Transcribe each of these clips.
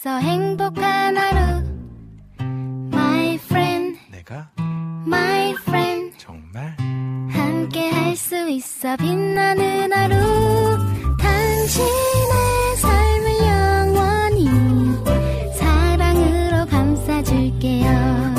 있어 행복한 하루 My friend 내가 My friend 정말 함께 할 수 있어 빛나는 하루 당신의 삶을 영원히 사랑으로 감싸줄게요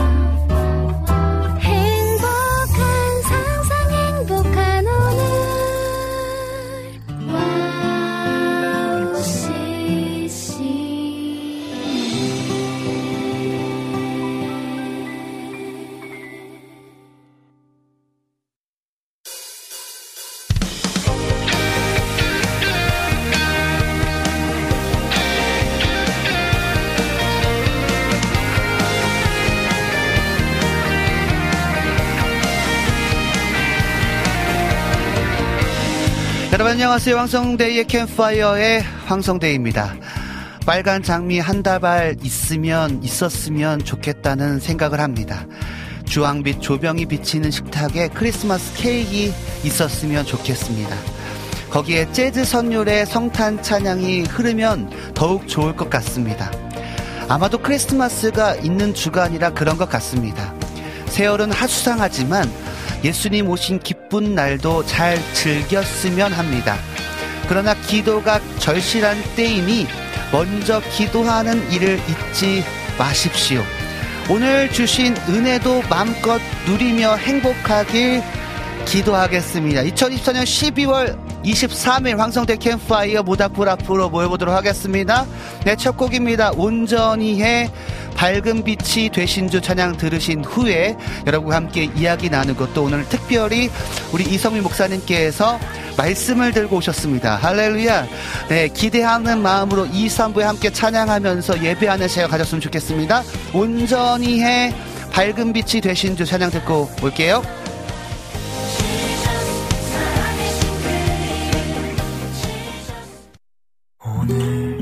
여러분 안녕하세요. 황성대의 캠프파이어의 황성대입니다. 빨간 장미 한 다발 있었으면 좋겠다는 생각을 합니다. 주황빛 조명이 비치는 식탁에 크리스마스 케이크 있었으면 좋겠습니다. 거기에 재즈 선율의 성탄 찬양이 흐르면 더욱 좋을 것 같습니다. 아마도 크리스마스가 있는 주간이라 그런 것 같습니다. 세월은 하수상하지만 예수님 오신 기쁜 날도 잘 즐겼으면 합니다. 그러나 기도가 절실한 때이니 먼저 기도하는 일을 잊지 마십시오. 오늘 주신 은혜도 마음껏 누리며 행복하길 기도하겠습니다. 2024년 12월 23일 황성대 캠프파이어 모닥불 앞으로 모여보도록 하겠습니다. 네, 첫 곡입니다. 온전히 해 밝은 빛이 되신 주 찬양 들으신 후에 여러분과 함께 이야기 나누고 또 오늘 특별히 우리 이성민 목사님께서 말씀을 들고 오셨습니다. 할렐루야. 네, 기대하는 마음으로 2, 3부에 함께 찬양하면서 예배하는 시간 가졌으면 좋겠습니다. 온전히 해 밝은 빛이 되신 주 찬양 듣고 올게요. 오늘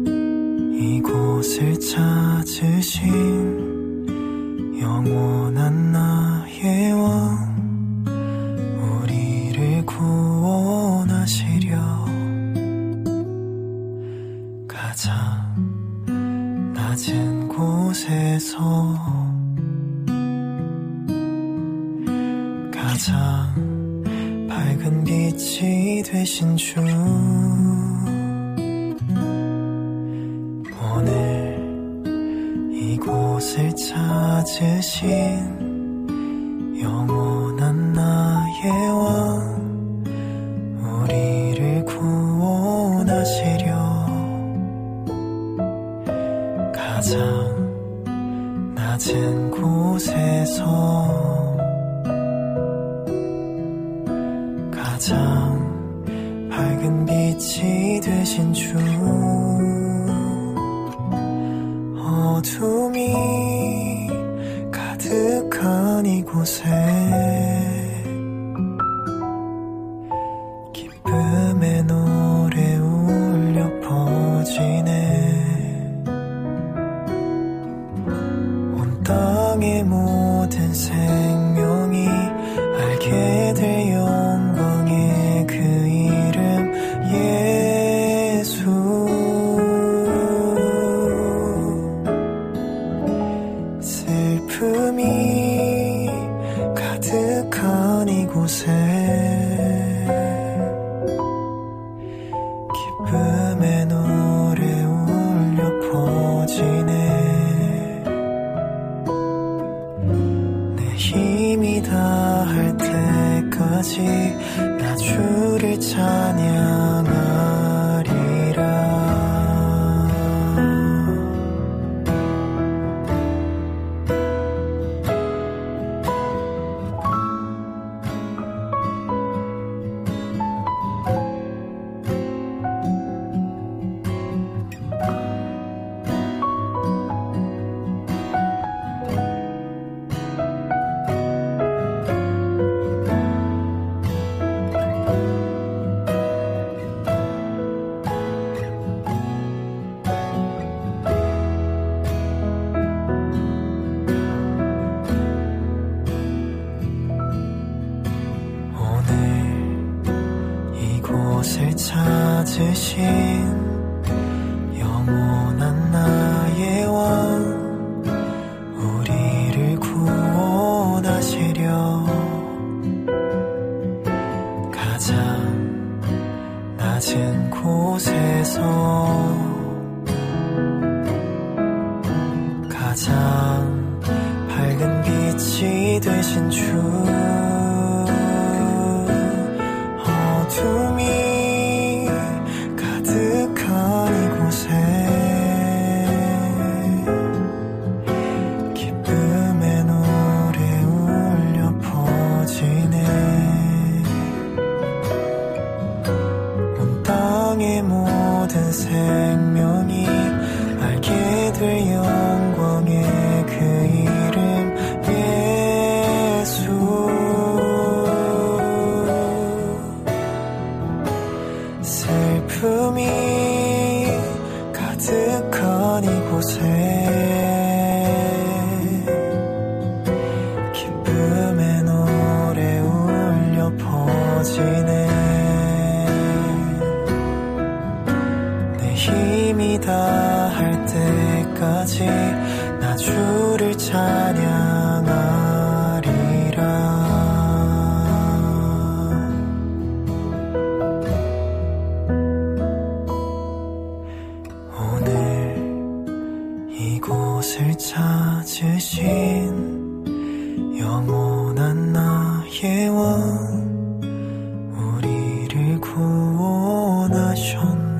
이곳을 찾으신 영원한 나의 왕 우리를 구원하시려 가장 낮은 곳에서 가장 밝은 빛이 되신 주 오늘 이곳을 찾으신 영원한 나의 왕 우리를 구원하시려 가장 낮은 곳에서 가장 밝은 빛이 되신 주 어둠이 가득한 이곳에 기쁨의 노래 울려 퍼지네 온 땅의 모든 생명이 알게 될 영광의 그 이름 예수 슬픔이 가득한 이곳에 기쁨의 노래 울려 퍼지네 내 힘이 다할 때까지 나 주를 찬양하리라 이곳을 찾으신 영원한 나 가장 밝은 빛이 되신 주 어둠이 가득한 이곳에 기쁨의 노래 울려 퍼지네 온 땅의 모든 생명이 알게 될 영광의 그 이름 예수 슬픔이 가득한 이곳에 기쁨의 노래 울려 퍼지네 내 힘이 다할 때까지 나 주를 찬양하리라 이곳을 찾으신 영원한 나의 원 우리를 구원하셨네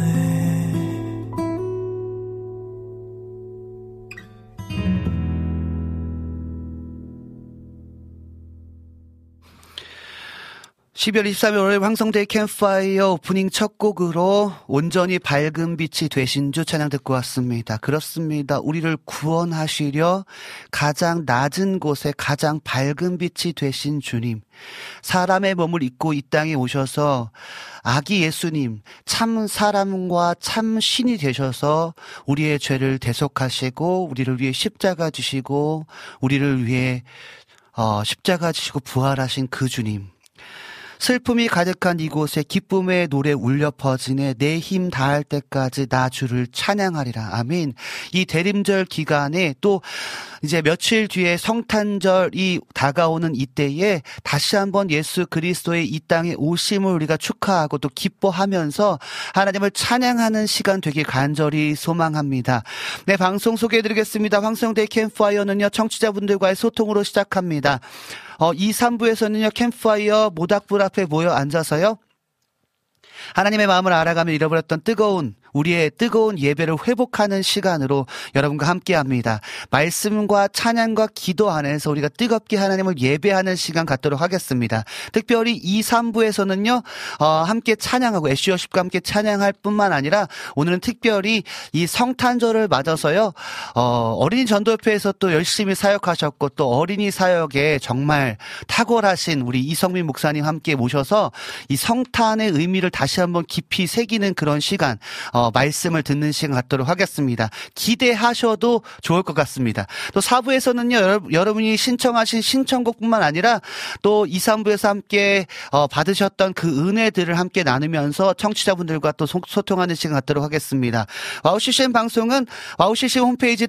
12월 23일 월요일 황성대의 캠프파이어 오프닝 첫 곡으로 온전히 밝은 빛이 되신 주 찬양 듣고 왔습니다. 그렇습니다. 우리를 구원하시려 가장 낮은 곳에 가장 밝은 빛이 되신 주님. 사람의 몸을 입고 이 땅에 오셔서 아기 예수님, 참 사람과 참 신이 되셔서 우리의 죄를 대속하시고 우리를 위해 십자가 지시고 우리를 위해 십자가 지시고 부활하신 그 주님. 슬픔이 가득한 이곳에 기쁨의 노래 울려 퍼지네 내 힘 다할 때까지 나 주를 찬양하리라. 아멘. 이 대림절 기간에 또 이제 며칠 뒤에 성탄절이 다가오는 이때에 다시 한번 예수 그리스도의 이 땅에 오심을 우리가 축하하고 또 기뻐하면서 하나님을 찬양하는 시간 되길 간절히 소망합니다. 네, 방송 소개해드리겠습니다. 황성대 캠프파이어는요, 청취자분들과의 소통으로 시작합니다. 2, 3부에서는요, 캠프파이어 모닥불 앞에 모여 앉아서요, 하나님의 마음을 알아가며 잃어버렸던 우리의 뜨거운 예배를 회복하는 시간으로 여러분과 함께합니다. 말씀과 찬양과 기도 안에서 우리가 뜨겁게 하나님을 예배하는 시간 갖도록 하겠습니다. 특별히 2, 3부에서는요 함께 찬양하고 애쉬워십과 함께 찬양할 뿐만 아니라 오늘은 특별히 이 성탄절을 맞아서요 어린이 전도협회에서 또 열심히 사역하셨고 또 어린이 사역에 정말 탁월하신 우리 이성민 목사님 함께 모셔서 이 성탄의 의미를 다시 한번 깊이 새기는 그런 시간 말씀을 듣는 시간 갖도록 하겠습니다. 기대하셔도 좋을 것 같습니다. 또 4부에서는요, 여러분이 신청하신 신청곡뿐만 아니라 또 2, 3부에서 함께 받으셨던 그 은혜들을 함께 나누면서 청취자분들과 또 소통하는 시간 갖도록 하겠습니다. 와우 CCM 방송은 와우 CCM 홈페이지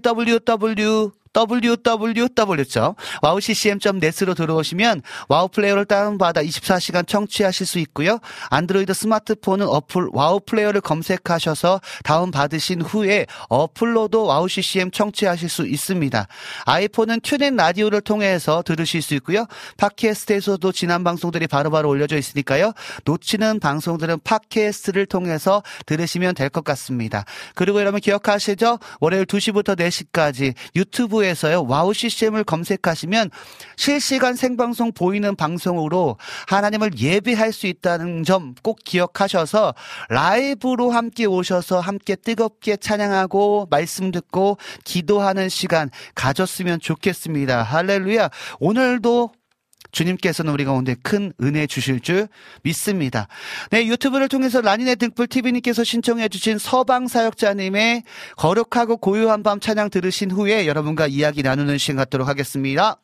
www.wowccm.net으로 들어오시면 와우 플레이어를 다운받아 24시간 청취하실 수 있고요. 안드로이드 스마트폰은 어플 와우 플레이어를 검색하셔서 다운받으신 후에 어플로도 와우 CCM 청취하실 수 있습니다. 아이폰은 튜닝 라디오를 통해서 들으실 수 있고요. 팟캐스트에서도 지난 방송들이 바로바로 올려져 있으니까요. 놓치는 방송들은 팟캐스트를 통해서 들으시면 될 것 같습니다. 그리고 여러분 기억하시죠? 월요일 2시부터 4시까지 유튜브 에서요 와우 CCM을 검색하시면 실시간 생방송 보이는 방송으로 하나님을 예배할 수 있다는 점 꼭 기억하셔서 라이브로 함께 오셔서 함께 뜨겁게 찬양하고 말씀 듣고 기도하는 시간 가졌으면 좋겠습니다. 할렐루야. 오늘도 주님께서는 우리 가운데 큰 은혜 주실 줄 믿습니다. 네, 유튜브를 통해서 라니네 등불 TV님께서 신청해 주신 서방사역자님의 거룩하고 고요한 밤 찬양 들으신 후에 여러분과 이야기 나누는 시간 갖도록 하겠습니다.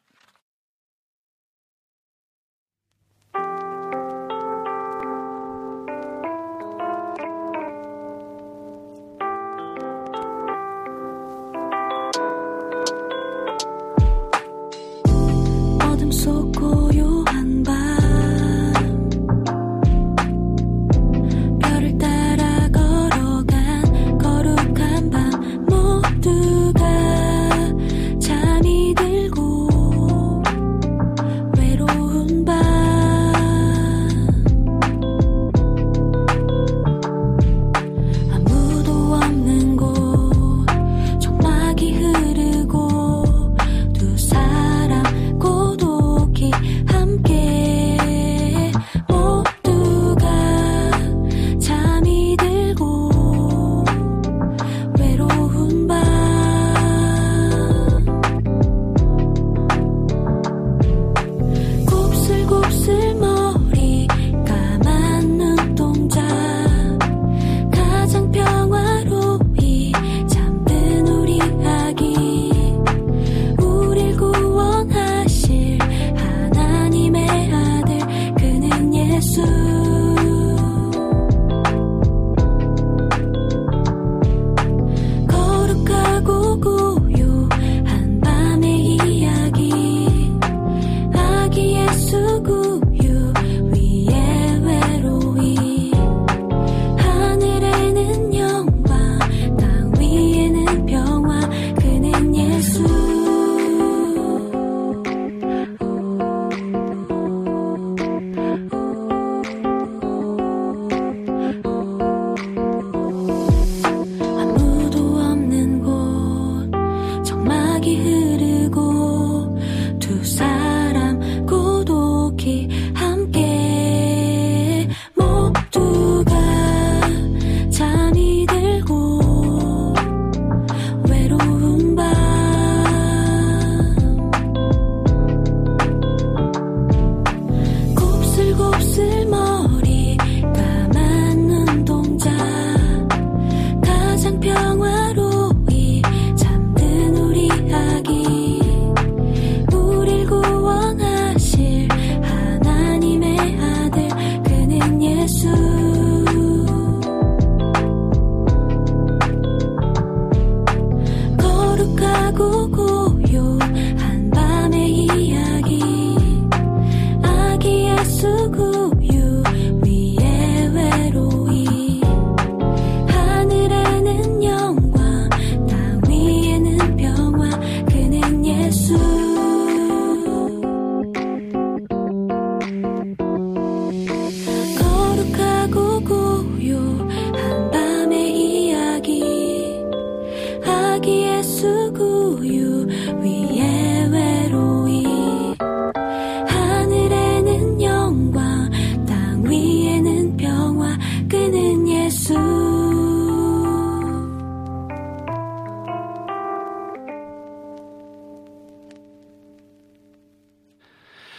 어둠 속 고요한 밤 별을 따라 걸어간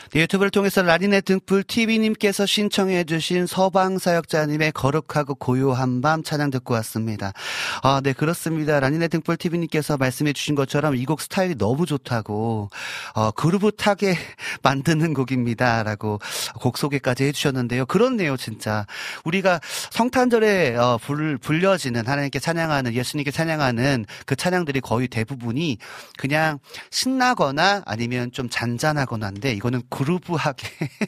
네, 유튜브를 통해서 라니네 등불 TV님께서 신청해주신 서방사역자님의 거룩하고 고요한 밤 찬양 듣고 왔습니다. 네, 그렇습니다. 라니네 등불 TV님께서 말씀해주신 것처럼 이 곡 스타일이 너무 좋다고, 그루브타게 만드는 곡입니다. 라고 곡 소개까지 해주셨는데요. 그렇네요, 진짜. 우리가 성탄절에 불려지는 하나님께 찬양하는, 예수님께 찬양하는 그 찬양들이 거의 대부분이 그냥 신나거나 아니면 좀 잔잔하거나인데, 이거는 그루브하게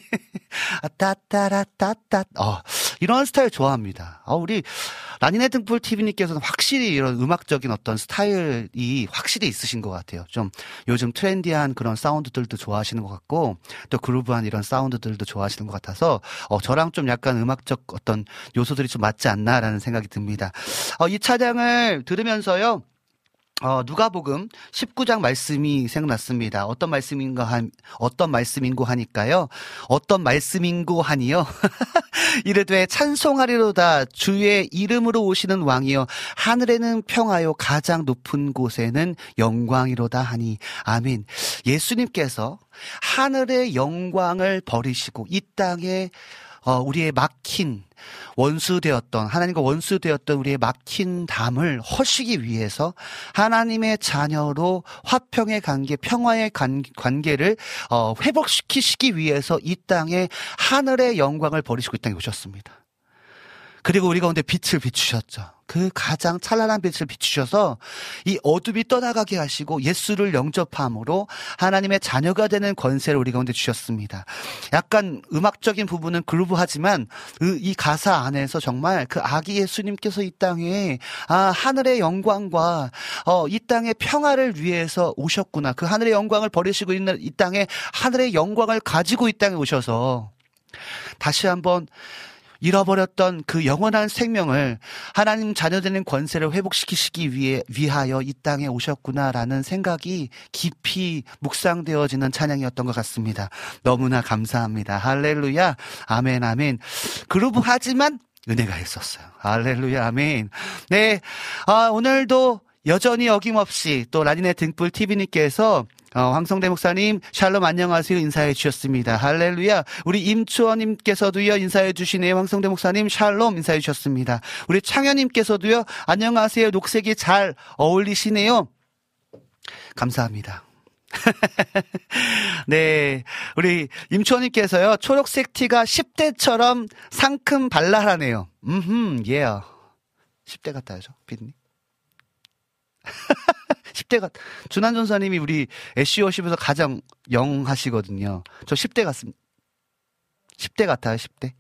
따따라따따 이런 스타일 좋아합니다. 우리 라니네 등불 TV님께서는 확실히 이런 음악적인 어떤 스타일이 확실히 있으신 것 같아요. 좀 요즘 트렌디한 그런 사운드들도 좋아하시는 것 같고, 또 그루브한 이런 사운드들도 좋아하시는 것 같아서 저랑 좀 약간 음악적 어떤 요소들이 좀 맞지 않나라는 생각이 듭니다. 이 찬양을 들으면서요, 누가복음 19장 말씀이 생각났습니다. 어떤 말씀인고 하니까요. 어떤 말씀인고 하니요. 이르되 찬송하리로다 주의 이름으로 오시는 왕이여 하늘에는 평화요 가장 높은 곳에는 영광이로다 하니. 아멘. 예수님께서 하늘의 영광을 버리시고 이 땅에 우리의 막힌 원수되었던, 하나님과 원수되었던 우리의 막힌 담을 허시기 위해서 하나님의 자녀로 화평의 관계, 평화의 관계를 회복시키시기 위해서 이 땅에 하늘의 영광을 버리시고 이 땅에 오셨습니다. 그리고 우리 가운데 빛을 비추셨죠. 그 가장 찬란한 빛을 비추셔서 이 어둠이 떠나가게 하시고 예수를 영접함으로 하나님의 자녀가 되는 권세를 우리 가운데 주셨습니다. 약간 음악적인 부분은 그루브하지만 이 가사 안에서 정말 그 아기 예수님께서 이 땅에 하늘의 영광과 이 땅의 평화를 위해서 오셨구나. 그 하늘의 영광을 버리시고 있는 이 땅에 하늘의 영광을 가지고 이 땅에 오셔서 다시 한번 잃어버렸던 그 영원한 생명을 하나님 자녀되는 권세를 회복시키시기 위하여 이 땅에 오셨구나라는 생각이 깊이 묵상되어지는 찬양이었던 것 같습니다. 너무나 감사합니다. 할렐루야. 아멘, 아멘. 그루브하지만 은혜가 있었어요. 할렐루야. 아멘. 네. 오늘도 여전히 어김없이 또 라니네 등불 TV님께서 황성대 목사님 샬롬 안녕하세요 인사해 주셨습니다. 할렐루야. 우리 임추원님께서도요 인사해 주시네요. 황성대 목사님 샬롬 인사해 주셨습니다. 우리 창현님께서도요 안녕하세요. 녹색이 잘 어울리시네요. 감사합니다. 네, 우리 임추원님께서요 초록색 티가 10대처럼 상큼 발랄하네요. 예. 10대 같아야죠 피디님. 10대가 준한 전사님이 우리 애쉬워십에서 가장 영하시거든요. 저 10대 같습니다. 10대 같아요. 10대.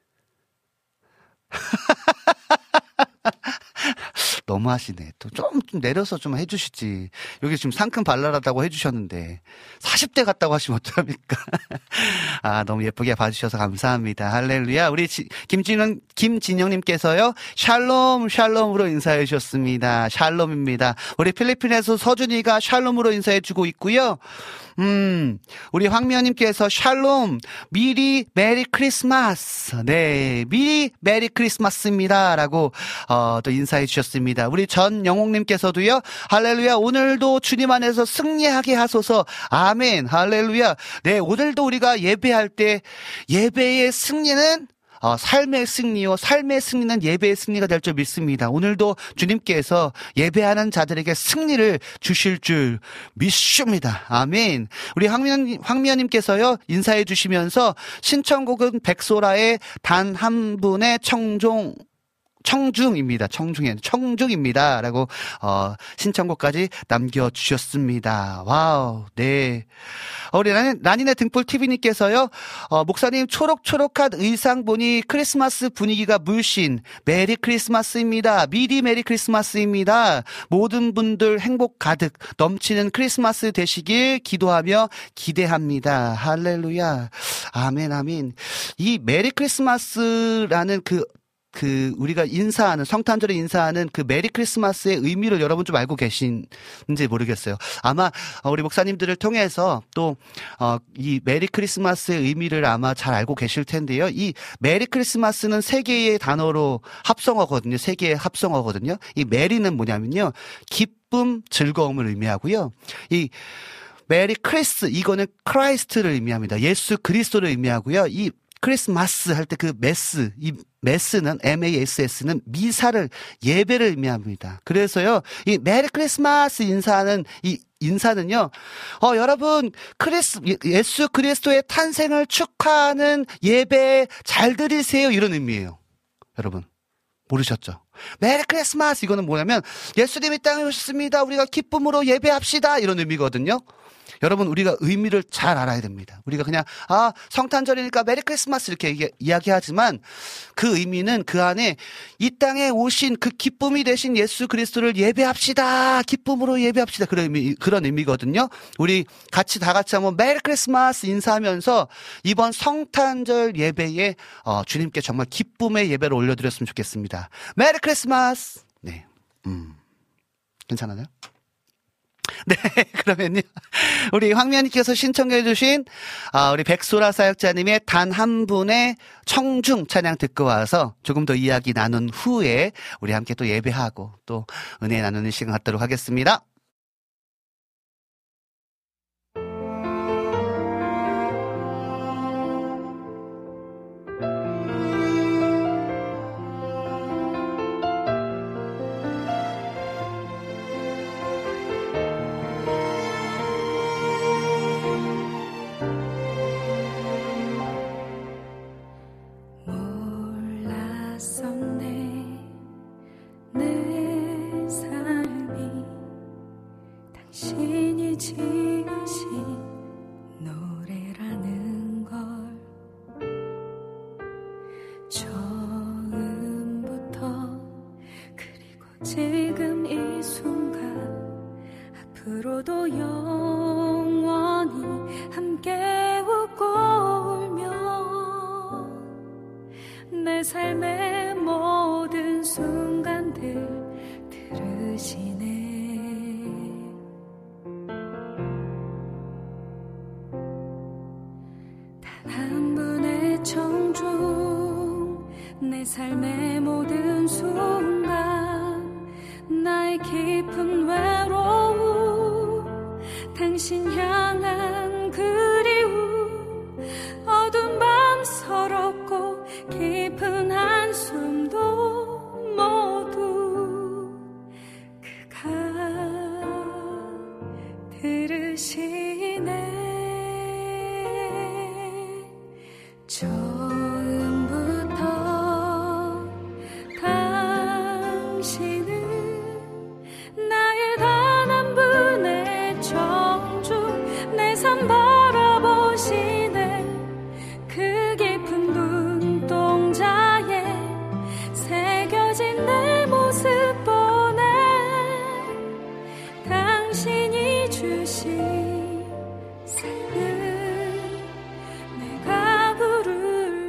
너무하시네. 또 좀 내려서 좀 해주시지. 여기 지금 상큼 발랄하다고 해주셨는데 40대 같다고 하시면 어떡합니까? 너무 예쁘게 봐주셔서 감사합니다. 할렐루야. 우리 김진영님께서요 샬롬 샬롬으로 인사해 주셨습니다. 샬롬입니다. 우리 필리핀에서 서준이가 샬롬으로 인사해 주고 있고요. 우리 황미연님께서 샬롬 미리 메리 크리스마스. 네, 미리 메리 크리스마스입니다 라고 또 인사해 주셨습니다. 우리 전영옥님께서도요 할렐루야 오늘도 주님 안에서 승리하게 하소서. 아멘. 할렐루야. 네, 오늘도 우리가 예배할 때 예배의 승리는 삶의 승리요. 삶의 승리는 예배의 승리가 될 줄 믿습니다. 오늘도 주님께서 예배하는 자들에게 승리를 주실 줄 믿습니다. 아멘. 우리 황미연님께서요 인사해 주시면서 신청곡은 백소라의 단 한 분의 청중입니다. 청중입니다. 라고, 신청곡까지 남겨주셨습니다. 와우, 네. 우리 라니네 등불 TV님께서요, 목사님 초록초록한 의상 보니 크리스마스 분위기가 물씬, 메리 크리스마스입니다. 미리 메리 크리스마스입니다. 모든 분들 행복 가득 넘치는 크리스마스 되시길 기도하며 기대합니다. 할렐루야. 아멘, 아멘. 이 메리 크리스마스라는 우리가 인사하는, 성탄절에 인사하는 그 메리 크리스마스의 의미를 여러분 좀 알고 계신지 모르겠어요. 아마, 우리 목사님들을 통해서 또, 이 메리 크리스마스의 의미를 아마 잘 알고 계실 텐데요. 이 메리 크리스마스는 세 개의 단어로 합성어거든요. 세 개의 합성어거든요. 이 메리는 뭐냐면요. 기쁨, 즐거움을 의미하고요. 이 메리 크리스, 이거는 크라이스트를 의미합니다. 예수 그리스도를 의미하고요. 이 크리스마스 할 때 그 메스, 이 메스는 MASS는 미사를, 예배를 의미합니다. 그래서요, 이 메리 크리스마스 인사는 이 인사는요, 여러분, 예수 그리스도의 탄생을 축하하는 예배 잘 드리세요. 이런 의미예요. 여러분, 모르셨죠? 메리 크리스마스, 이거는 뭐냐면, 예수님이 땅에 오셨습니다. 우리가 기쁨으로 예배합시다. 이런 의미거든요. 여러분, 우리가 의미를 잘 알아야 됩니다. 우리가 그냥 성탄절이니까 메리 크리스마스 이렇게 이야기하지만 그 의미는 그 안에 이 땅에 오신 그 기쁨이 되신 예수 그리스도를 예배합시다. 기쁨으로 예배합시다. 그런 의미거든요. 우리 다 같이 한번 메리 크리스마스 인사하면서 이번 성탄절 예배에 주님께 정말 기쁨의 예배를 올려드렸으면 좋겠습니다. 메리 크리스마스. 네, 괜찮아요? 네, 그러면요. 우리 황미연님께서 신청해주신, 우리 백소라 사역자님의 단 한 분의 청중 찬양 듣고 와서 조금 더 이야기 나눈 후에 우리 함께 또 예배하고 또 은혜 나누는 시간 갖도록 하겠습니다. 지금 이 순간 앞으로도 영원히 함께 웃고 울며 내 삶의 모든 순간들 들으시네. 단 한 분의 청중 내 삶의 모든 순간 나의 깊은 외로움 당신 향한 그리움 어두운 밤 서럽고 깊은 한숨도 모두 그가 들으시네. 처음부터 당신은 나의 단 한 분의 청중 내 삶 바라보시네. 그 깊은 눈동자에 새겨진 내 모습 보네. 당신이 주신 삶은 내가 부를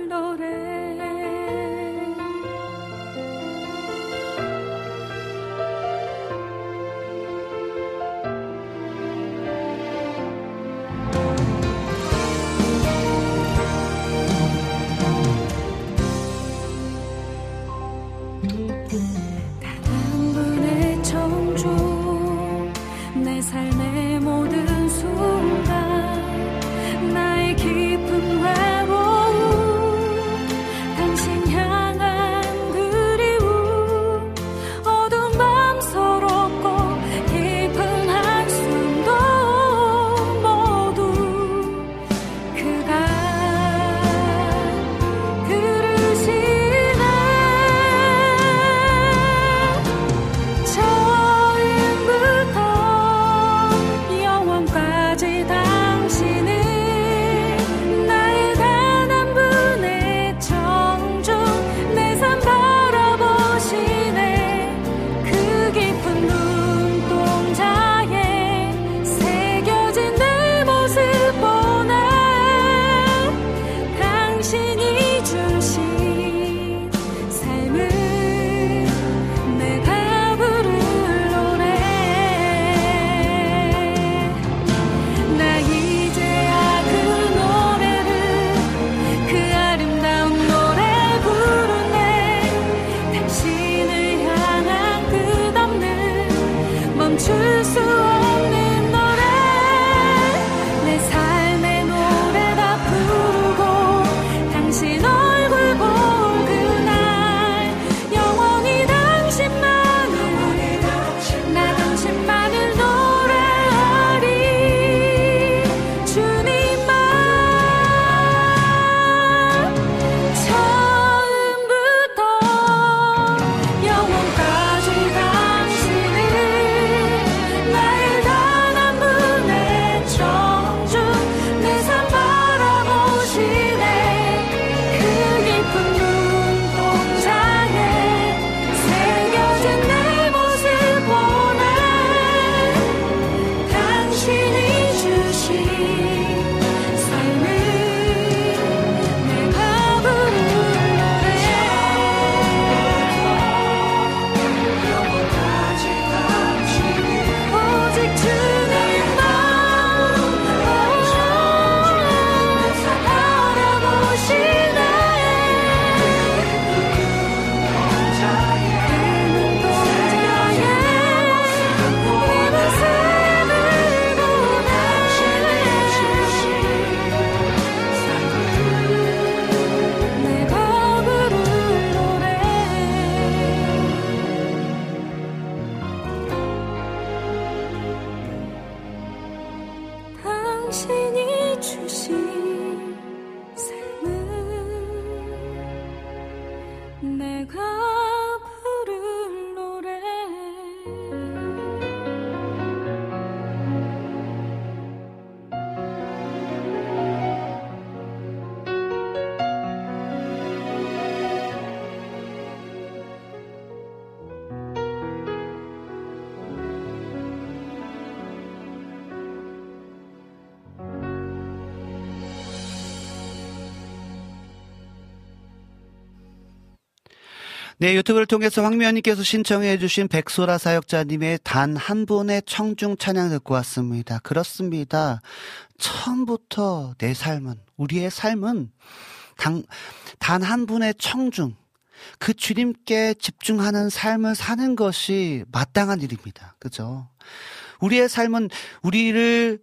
네, 유튜브를 통해서 황미연님께서 신청해 주신 백소라 사역자님의 단 한 분의 청중 찬양 듣고 왔습니다. 그렇습니다. 처음부터 내 삶은, 우리의 삶은 단 한 분의 청중, 그 주님께 집중하는 삶을 사는 것이 마땅한 일입니다. 그죠? 우리의 삶은 우리를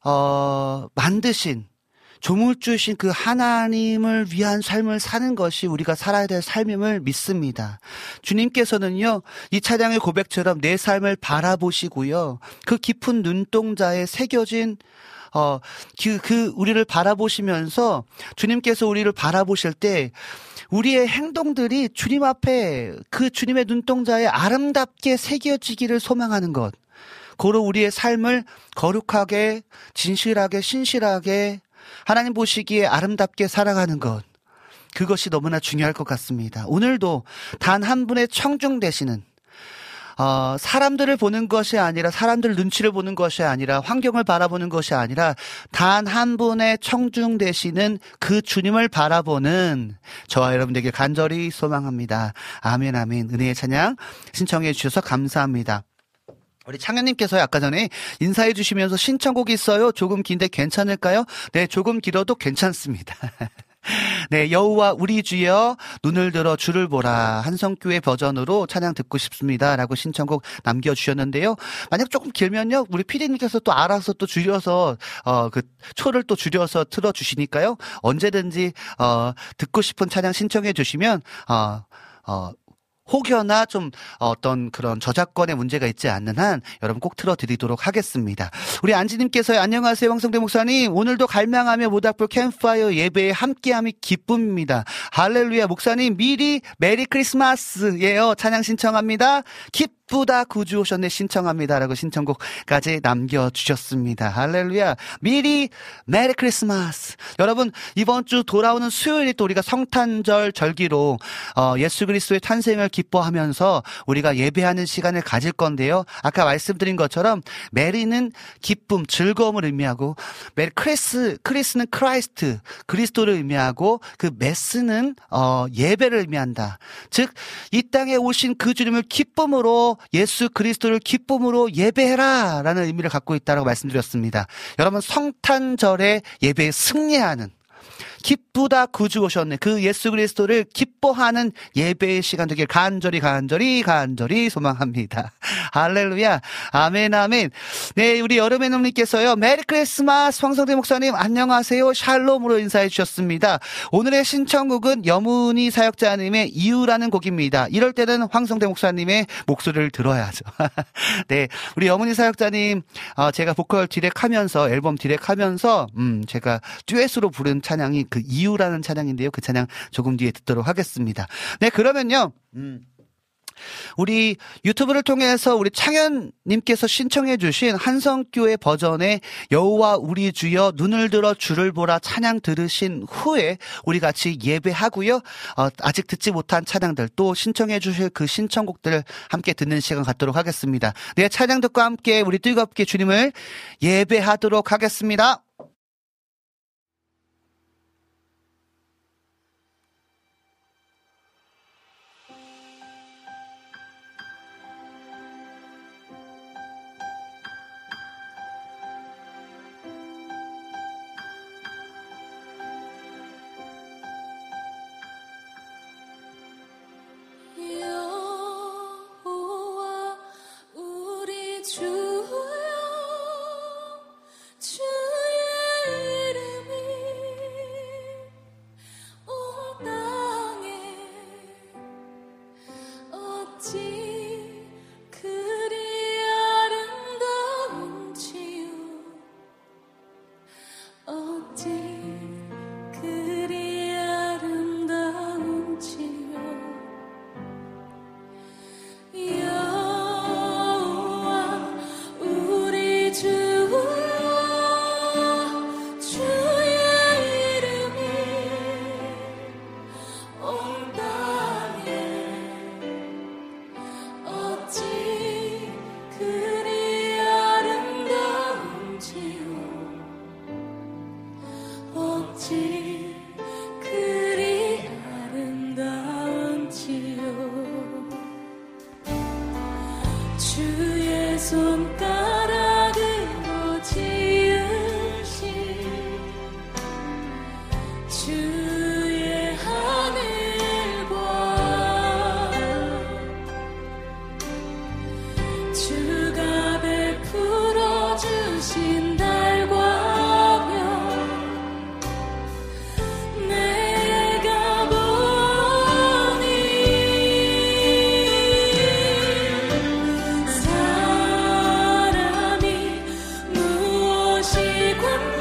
만드신, 조물주신 그 하나님을 위한 삶을 사는 것이 우리가 살아야 될 삶임을 믿습니다. 주님께서는요, 이 찬양의 고백처럼 내 삶을 바라보시고요, 그 깊은 눈동자에 새겨진 우리를 바라보시면서 주님께서 우리를 바라보실 때 우리의 행동들이 주님 앞에 그 주님의 눈동자에 아름답게 새겨지기를 소망하는 것. 고로 우리의 삶을 거룩하게, 진실하게, 신실하게 하나님 보시기에 아름답게 살아가는 것. 그것이 너무나 중요할 것 같습니다. 오늘도 단 한 분의 청중 되시는 사람들을 보는 것이 아니라, 사람들 눈치를 보는 것이 아니라, 환경을 바라보는 것이 아니라 단 한 분의 청중 되시는 그 주님을 바라보는 저와 여러분들에게 간절히 소망합니다. 아멘, 아멘. 은혜의 찬양 신청해 주셔서 감사합니다. 우리 창현님께서 아까 전에 인사해 주시면서 신청곡이 있어요. 조금 긴데 괜찮을까요? 네, 조금 길어도 괜찮습니다. 네, 여호와 우리 주여 눈을 들어 주를 보라, 한성교회 버전으로 찬양 듣고 싶습니다 라고 신청곡 남겨주셨는데요. 만약 조금 길면요, 우리 PD님께서 또 알아서 또 줄여서 그 초를 또 줄여서 틀어주시니까요, 언제든지 듣고 싶은 찬양 신청해 주시면 혹여나 좀 어떤 그런 저작권의 문제가 있지 않는 한 여러분 꼭 틀어드리도록 하겠습니다. 우리 안지님께서 안녕하세요 황성대 목사님, 오늘도 갈망하며 모닥불 캠프파이어 예배에 함께함이 기쁨입니다. 할렐루야. 목사님 미리 메리 크리스마스예요. 찬양 신청합니다. 기쁘다 구주 오셨네 신청합니다 라고 신청곡까지 남겨주셨습니다. 할렐루야. 미리 메리 크리스마스. 여러분 이번 주 돌아오는 수요일이 또 우리가 성탄절 절기로 예수 그리스도의 탄생을 기뻐하면서 우리가 예배하는 시간을 가질 건데요. 아까 말씀드린 것처럼 메리는 기쁨, 즐거움을 의미하고, 크리스는 크라이스트, 그리스도를 의미하고, 그 메스는 예배를 의미한다. 즉 이 땅에 오신 그 주님을 기쁨으로, 예수 그리스도를 기쁨으로 예배해라 라는 의미를 갖고 있다고 말씀드렸습니다. 여러분 성탄절에 예배에 승리하는, 기쁘다 구주 오셨네, 그 예수 그리스도를 기뻐하는 예배의 시간 되길 간절히 소망합니다. 할렐루야. 아멘, 아멘. 네, 우리 여름의 놈님께서요, 메리 크리스마스 황성대 목사님 안녕하세요 샬롬으로 인사해 주셨습니다. 오늘의 신청곡은 여문희 사역자님의 이유라는 곡입니다. 이럴 때는 황성대 목사님의 목소리를 들어야죠. 네, 우리 여문희 사역자님 제가 보컬 디렉하면서, 앨범 디렉하면서 제가 듀엣으로 부른 찬양이 그 이유라는 찬양인데요. 그 찬양 조금 뒤에 듣도록 하겠습니다. 네, 그러면요. 우리 유튜브를 통해서 우리 창현님께서 신청해 주신 한성교회 버전의 여호와 우리 주여 눈을 들어 주를 보라 찬양 들으신 후에 우리 같이 예배하고요. 아직 듣지 못한 찬양들 또 신청해 주실 그 신청곡들을 함께 듣는 시간 갖도록 하겠습니다. 네, 찬양들과 함께 우리 뜨겁게 주님을 예배하도록 하겠습니다. 그리 아름다운지요. 주의 하늘과 주가 베풀어 주신 달과 별 내가 보니 사람이 무엇이 관대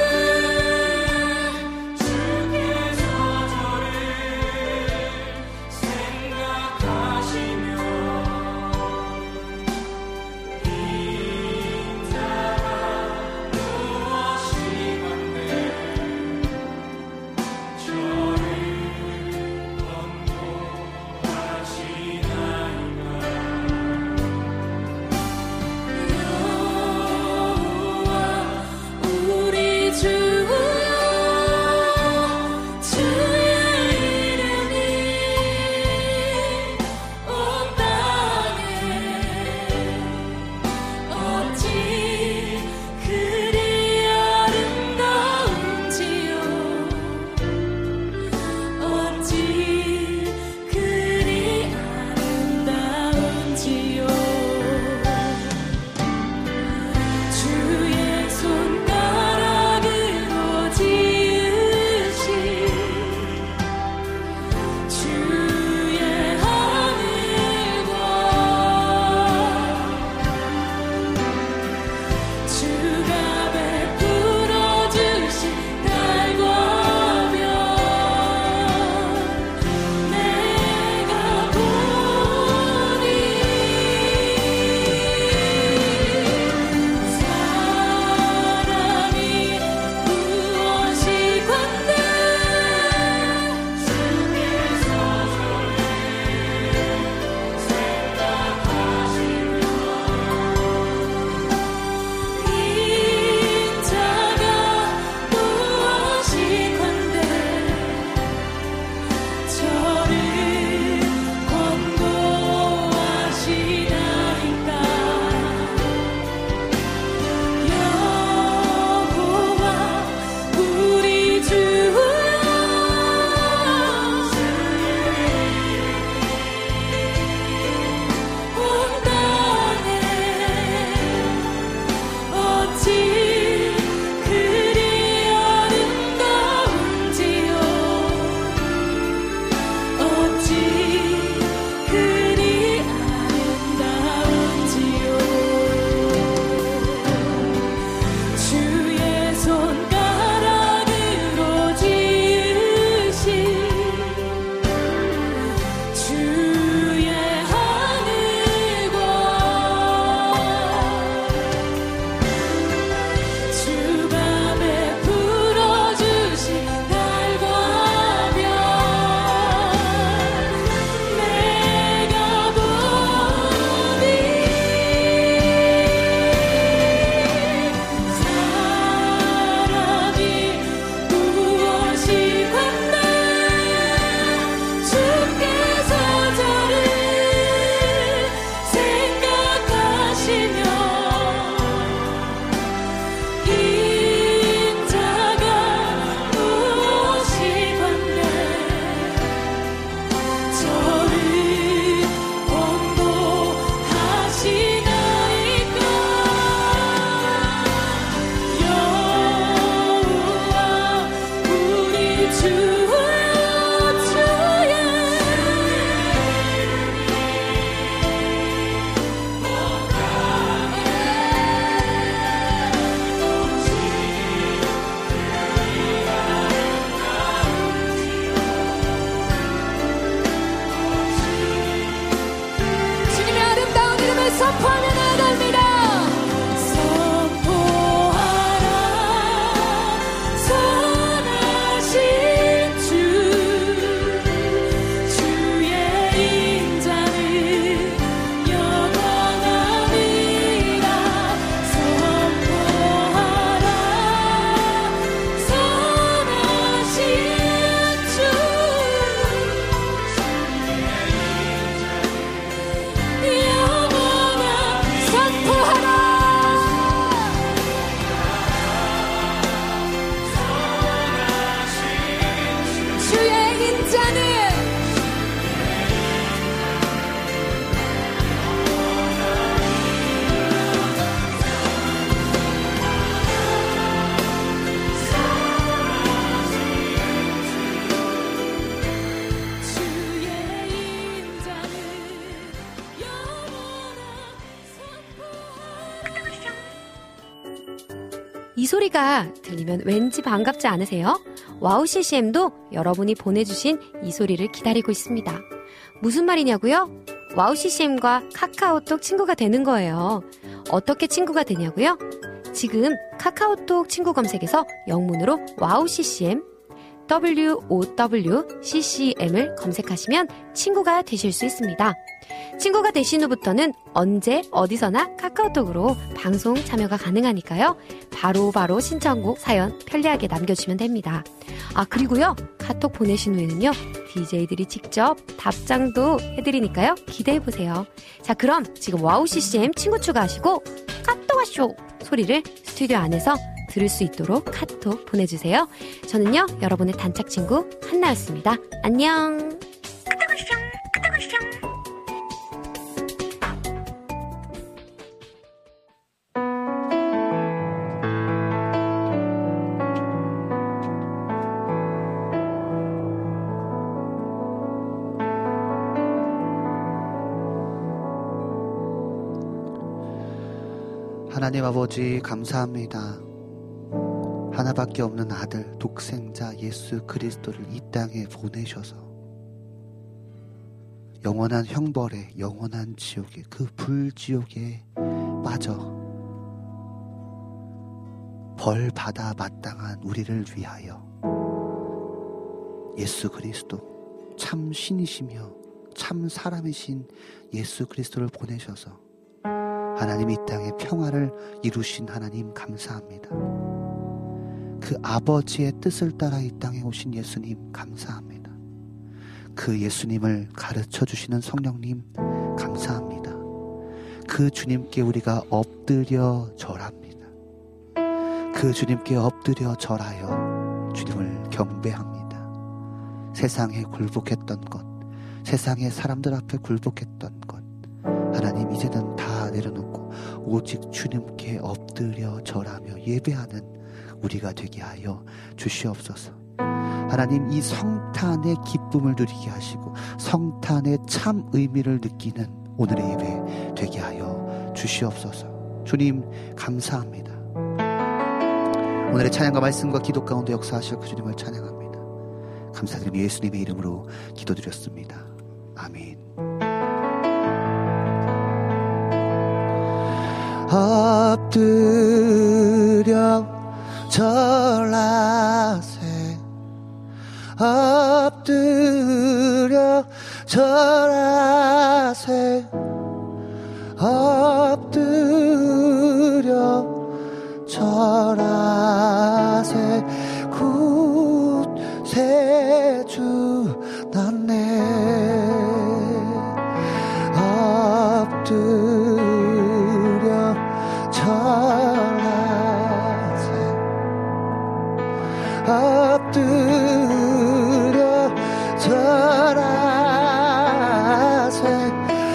자는 이 소리가 들리면 왠지 반갑지 않으세요? 와우 CCM도 여러분이 보내주신 이 소리를 기다리고 있습니다. 무슨 말이냐고요? 와우 CCM과 카카오톡 친구가 되는 거예요. 어떻게 친구가 되냐고요? 지금 카카오톡 친구 검색에서 영문으로 와우 CCM WOWCCM을 검색하시면 친구가 되실 수 있습니다. 친구가 되신 후부터는 언제 어디서나 카카오톡으로 방송 참여가 가능하니까요. 바로 신청곡 사연 편리하게 남겨주시면 됩니다. 아, 그리고요, 카톡 보내신 후에는요, DJ들이 직접 답장도 해드리니까요, 기대해보세요. 자, 그럼 지금 와우 CCM 친구 추가하시고 카톡 와쇼 소리를 스튜디오 안에서 들을 수 있도록 카톡 보내주세요. 저는요, 여러분의 단짝 친구 한나였습니다. 안녕. 하나님 아버지 감사합니다. 하나밖에 없는 아들 독생자 예수 그리스도를 이 땅에 보내셔서 영원한 형벌에, 영원한 지옥에, 그 불지옥에 빠져 벌 받아 마땅한 우리를 위하여 예수 그리스도, 참 신이시며 참 사람이신 예수 그리스도를 보내셔서 하나님 이 땅에 평화를 이루신 하나님 감사합니다. 그 아버지의 뜻을 따라 이 땅에 오신 예수님 감사합니다. 그 예수님을 가르쳐 주시는 성령님 감사합니다. 그 주님께 우리가 엎드려 절합니다. 그 주님께 엎드려 절하여 주님을 경배합니다. 세상에 굴복했던 것, 세상의 사람들 앞에 굴복했던 것, 하나님 이제는 다 내려놓고 오직 주님께 엎드려 절하며 예배하는 우리가 되게 하여 주시옵소서. 하나님, 이 성탄의 기쁨을 누리게 하시고 성탄의 참 의미를 느끼는 오늘의 예배 되게 하여 주시옵소서. 주님 감사합니다. 오늘의 찬양과 말씀과 기도 가운데 역사하실 그 주님을 찬양합니다. 감사드리며 예수님의 이름으로 기도드렸습니다. 아멘. 엎드려 절하세, 엎드려 절하세, 엎드려 절하세. 굳세 주 났네. 엎드려 절하세, 엎드려 절하세,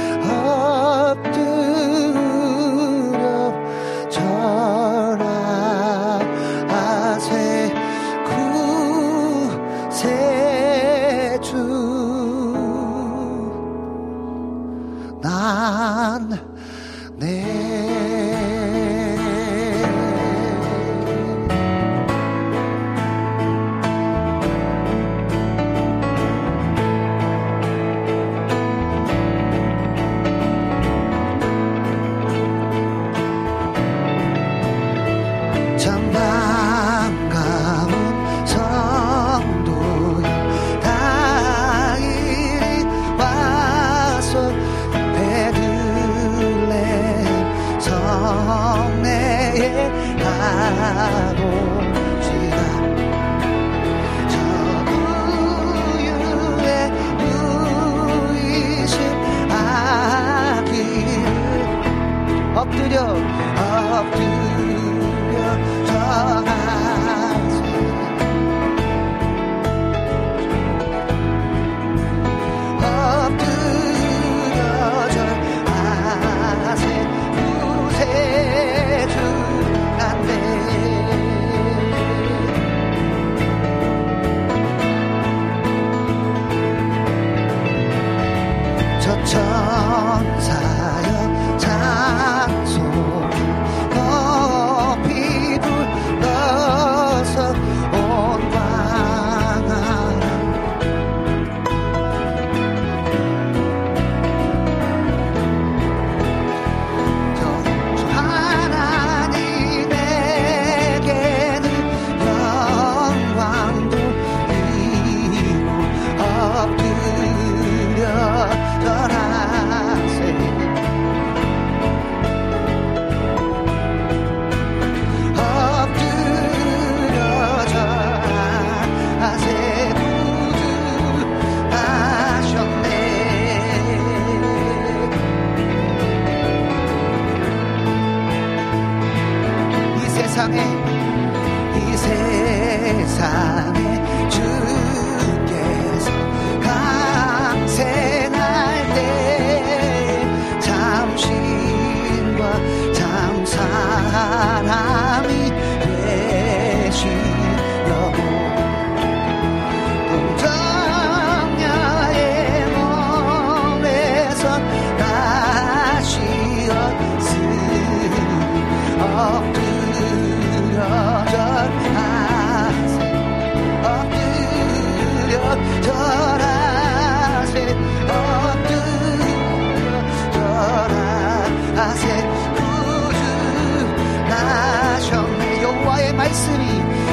엎드려 절하세. 구세주 났네. 절하세 엎드려 절하세 구주 나셨네. 여호와의 말씀이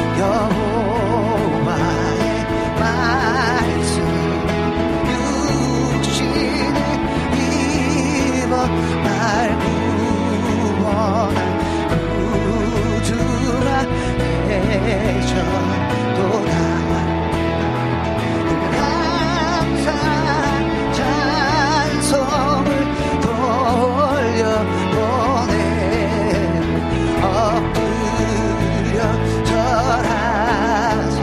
여호와의 말씀 육신을 입어 날 구원한 구주가 되셨도다. 항상 찬송을 돌려보내 엎드려 절하세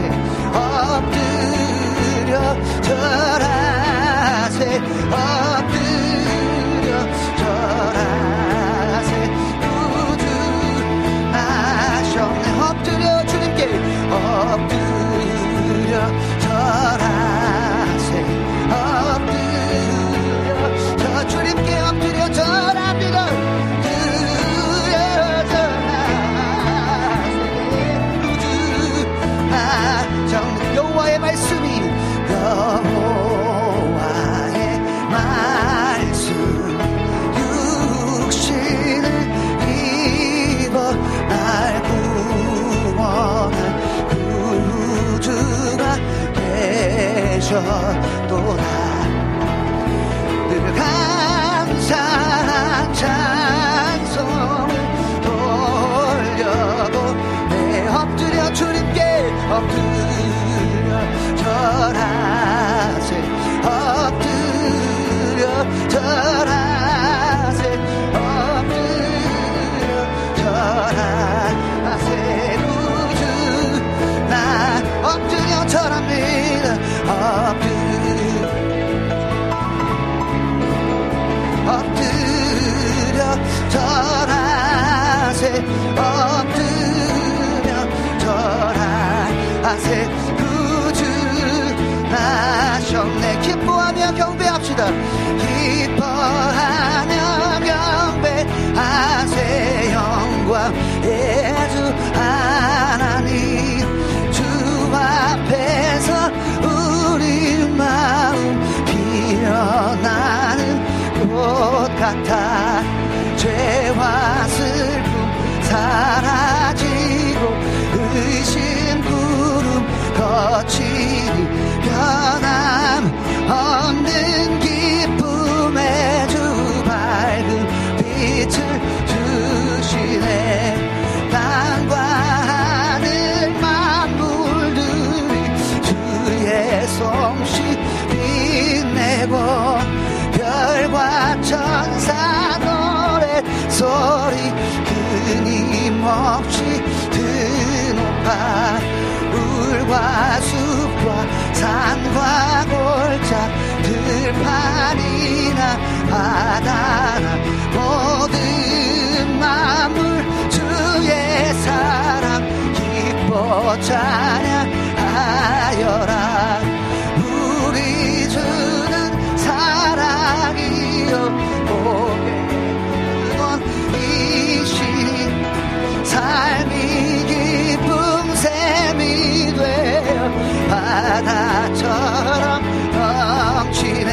엎드려 절하세 엎드려 절하세 구주 나셨네. 엎드려 주님께 엎드려 절하세 엎드려 저 주님께 엎드려 절합니다. 엎드려 절하세 구주 나셨네. 여호와의 말씀이 여호와의 말씀 육신을 입어 날 구원한 구주가 되셨도다. 늘 감사한 찬송을 돌려도 내 엎드려 주님께 엎드려 절하세 엎드려 절하세 엎드려 절하세 구주 나 엎드려 절합니다. 엎드려 절하세 엎드려 절하세 구주 나셨네. 기뻐하며 경배합시다. 기뻐하며 경배하세 영광 예수 하나님 주 앞에서 우리 마음 피어나는 꽃 같아 죄와 슬픔 사라지고 의심 구름 거치니 변함 없는 기쁨의 주 밝은 빛을 주시네. 땅과 하늘 만물들이 주의 솜씨 빛내고 별과 천사 노래 소리 끊임없이 드높아 물과 숲과 산과 골짜 들판이나 바다나 모든 만물 주의 사랑 기뻐 찬양하여라. 우리 주는 사랑이여 복의 근원이시니 삶이 기쁨 샘이 되어 바다처럼 넘치네.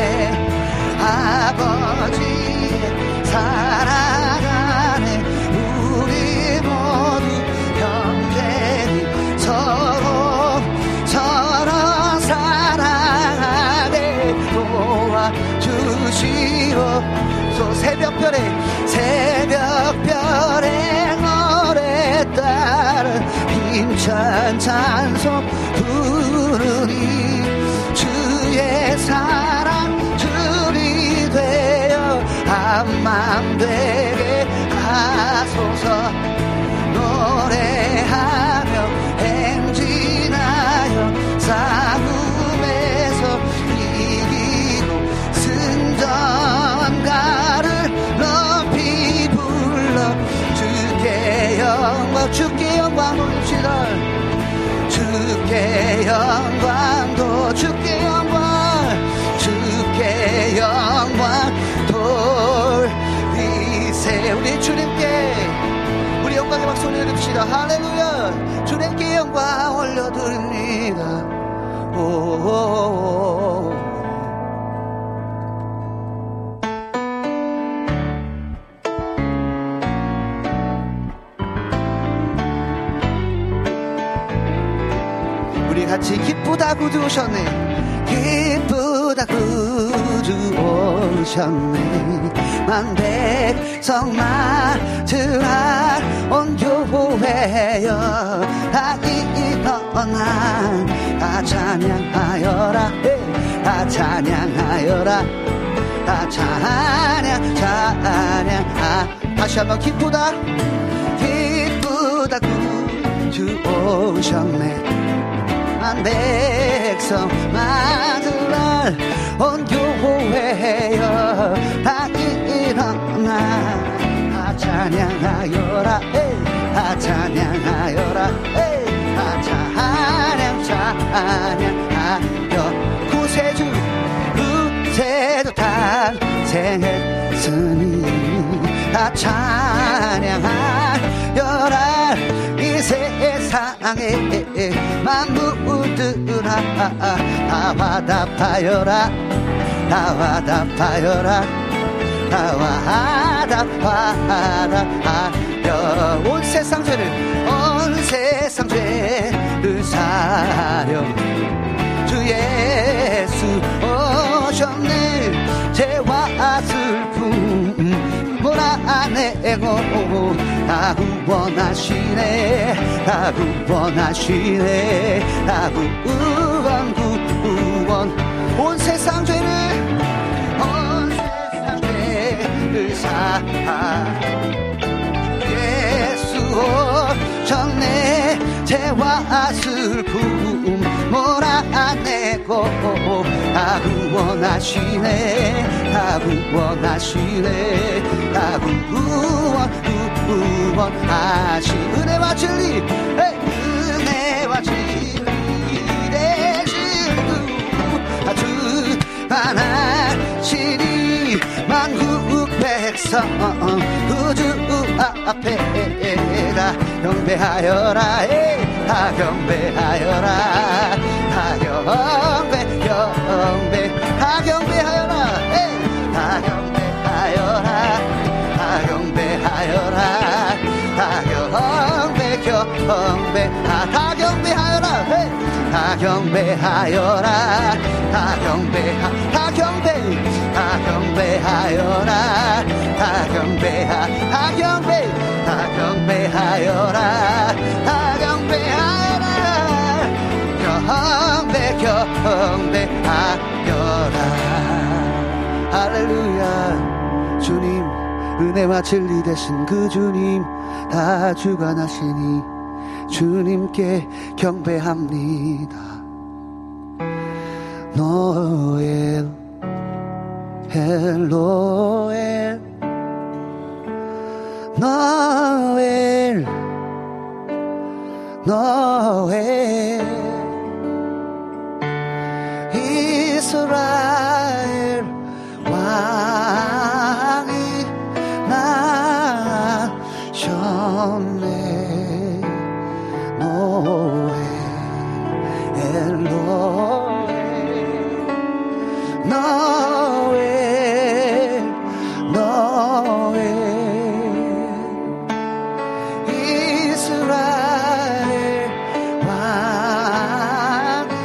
아버지의 사랑 안에 우리 모두 형제니 서로 사랑하게 도와주시옵소. 새벽별의 노래 따라 힘찬 찬송 부르니 주의 사랑 줄이 되어 한맘 되게 하소서. 노래하며 행진하여 싸움에서 이기고 승전가를 높이 불러 주께 영광 올립시다. 주께 영광도 주께 영광 돌리세. 우리 주님께 우리 영광의 박수 올려드립시다. 할렐루야. 주님께 영광 올려드립니다. 오 같이 기쁘다 구주 오셨네. 기쁘다 구주 오셨네. 만 백성 맞으라 온 교회여 다 일어나 다 찬양하여라. 다 찬양하여라. 다 찬양 다시 한번 기쁘다 구주 오셨네. 만 백성 맞으라 온 교회여 다 일어나 다 찬양하여라. 다 찬양하여라. 다 찬양하여 구세주 탄생했으니 다 찬양하여라. 이 세상에 만물들아 다 화답하여라. 다 화답하여라. 다 화답하여 온 세상 죄를 사려 주 예수 오셨네. 죄와 슬픔 몰아내고 다 구원하시네. 다 구원하시네. 다 구원 온 세상 죄를 사하 예수 오셨네. 죄와 슬픔 몰아내고 다 구원하시네. 다 구원하시네. 다 구원하시 은혜와 진리 은혜와 진리 대신 주 하나시니 만국 백성 구주 앞에다 경배하여라. 다 경배하여라. 다 경배하여라. 다 경배하여라. 다 경배하여라. 다 경배하여라. 다 경배하여라. 다 경배하여라. 다 경배하여라. 경배하여라. 할렐루야. 주님 은혜와 진리 되신 그 주님 다 주관하시니 주님께 경배합니다. 노엘 헬로엘 노엘 이스라엘 왕이 나셨네. 노엘 이스라엘 왕이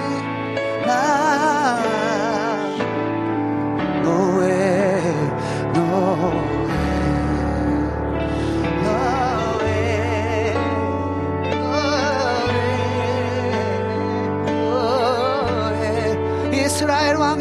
이스라엘 왕이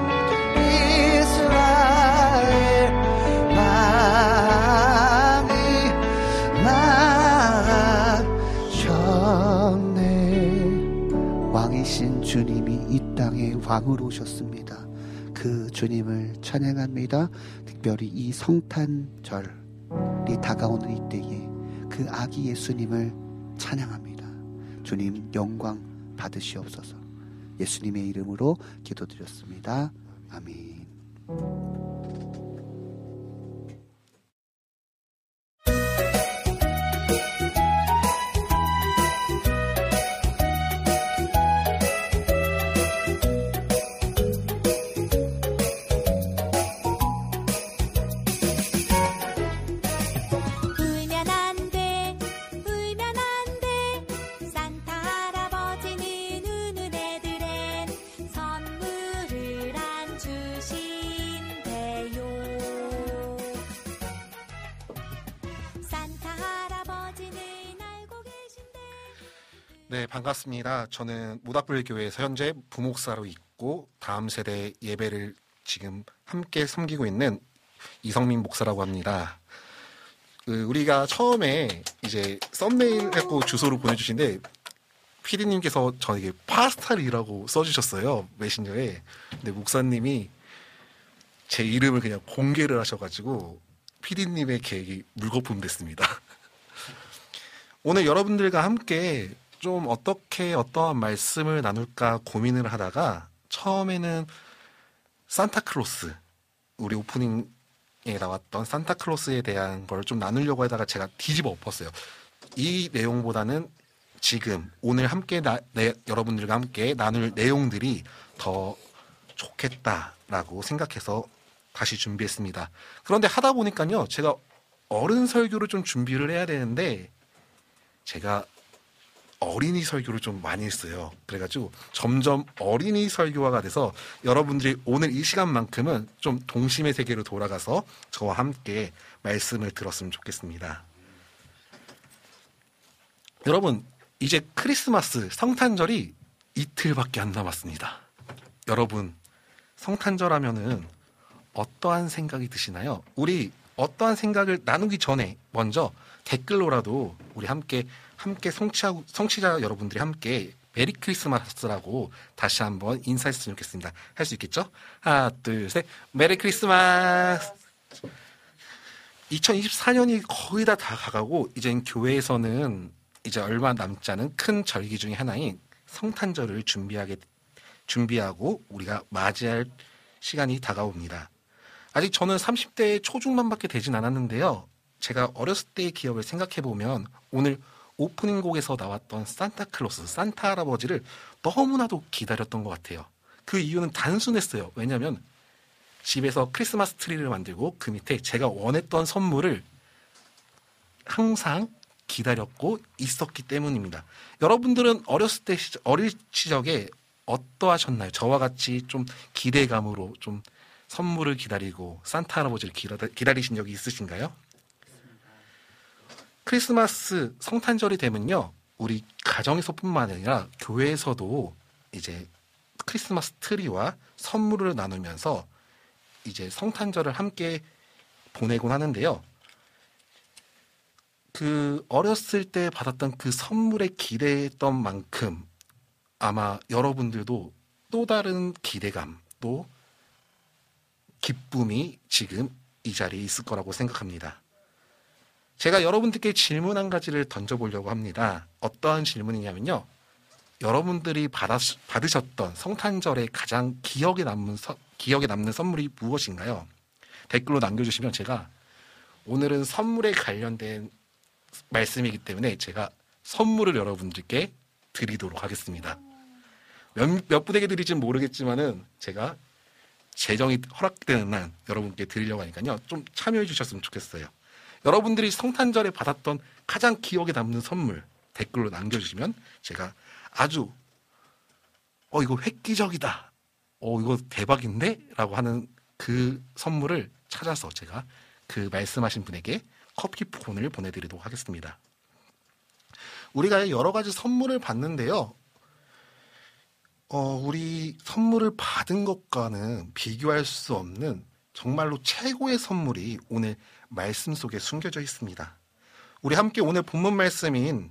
나셨네. 왕이신 주님이 이 땅에 왕으로 오셨습니다. 그 주님을 찬양합니다. 특별히 이 성탄절이 다가오는 이때에 그 아기 예수님을 찬양합니다. 주님 영광 받으시옵소서. 예수님의 이름으로 기도드렸습니다. 아멘. 울면 안 돼. 산타 할아버지는 우는 애 네, 반갑습니다. 저는 모닥불교회에서 현재 부목사로 있고 다음 세대 예배를 지금 함께 섬기고 있는 이성민 목사라고 합니다. 우리가 처음에 이제 썸네일 했고 주소를 보내주신데 PD님께서 저에게 파스타리라고 써주셨어요. 메신저에. 근데 목사님이 제 이름을 그냥 공개를 하셔가지고 PD님의 계획이 물거품 됐습니다. 오늘 여러분들과 함께 좀 어떠한 말씀을 나눌까 고민을 하다가 처음에는 산타클로스, 우리 오프닝에 나왔던 산타클로스에 대한 걸 좀 나누려고 하다가 제가 뒤집어 엎었어요. 이 내용보다는 지금 오늘 함께 여러분들과 함께 나눌 내용들이 더 좋겠다라고 생각해서 다시 준비했습니다. 그런데 하다 보니까요, 제가 어른 설교를 좀 준비를 해야 되는데 제가 어린이 설교를 좀 많이 했어요. 그래가지고 점점 어린이 설교화가 돼서 여러분들이 오늘 이 시간만큼은 좀 동심의 세계로 돌아가서 저와 함께 말씀을 들었으면 좋겠습니다. 여러분, 이제 크리스마스 성탄절이 이틀밖에 안 남았습니다. 여러분, 성탄절 하면은 어떠한 생각이 드시나요? 우리 어떠한 생각을 나누기 전에 먼저 댓글로라도 우리 함께 성취자 여러분들이 함께 메리 크리스마스라고 다시 한번 인사했으면 좋겠습니다. 할 수 있겠죠? 하나, 둘, 셋. 메리 크리스마스! 2024년이 거의 다 가가고 이젠 교회에서는 이제 얼마 남지 않은 큰 절기 중에 하나인 성탄절을 준비하고 우리가 맞이할 시간이 다가옵니다. 아직 저는 30대 초중반밖에 되진 않았는데요. 제가 어렸을 때의 기억을 생각해보면 오늘 오프닝 곡에서 나왔던 산타클로스, 산타 할아버지를 너무나도 기다렸던 것 같아요. 그 이유는 단순했어요. 왜냐하면 집에서 크리스마스 트리를 만들고 그 밑에 제가 원했던 선물을 항상 기다렸고 있었기 때문입니다. 여러분들은 어렸을 때 어릴 시절에 어떠하셨나요? 저와 같이 좀 기대감으로 좀 선물을 기다리고 산타 할아버지를 기다리신 적이 있으신가요? 크리스마스 성탄절이 되면요, 우리 가정에서뿐만 아니라 교회에서도 이제 크리스마스 트리와 선물을 나누면서 이제 성탄절을 함께 보내곤 하는데요. 그 어렸을 때 받았던 그 선물에 기대했던 만큼 아마 여러분들도 또 다른 기대감, 또 기쁨이 지금 이 자리에 있을 거라고 생각합니다. 제가 여러분들께 질문 한 가지를 던져보려고 합니다. 어떠한 질문이냐면요, 여러분들이 받으셨던 성탄절에 가장 기억에 남는 선물이 무엇인가요? 댓글로 남겨주시면 제가 오늘은 선물에 관련된 말씀이기 때문에 제가 선물을 여러분들께 드리도록 하겠습니다. 몇 분에게 드릴지는 모르겠지만은 제가 재정이 허락되는 날 여러분께 드리려고 하니까요, 좀 참여해 주셨으면 좋겠어요. 여러분들이 성탄절에 받았던 가장 기억에 남는 선물 댓글로 남겨주시면 제가 아주 이거 획기적이다, 이거 대박인데? 라고 하는 그 선물을 찾아서 제가 그 말씀하신 분에게 커피 쿠폰을 보내드리도록 하겠습니다. 우리가 여러 가지 선물을 받는데요, 우리 선물을 받은 것과는 비교할 수 없는 정말로 최고의 선물이 오늘 말씀 속에 숨겨져 있습니다. 우리 함께 오늘 본문 말씀인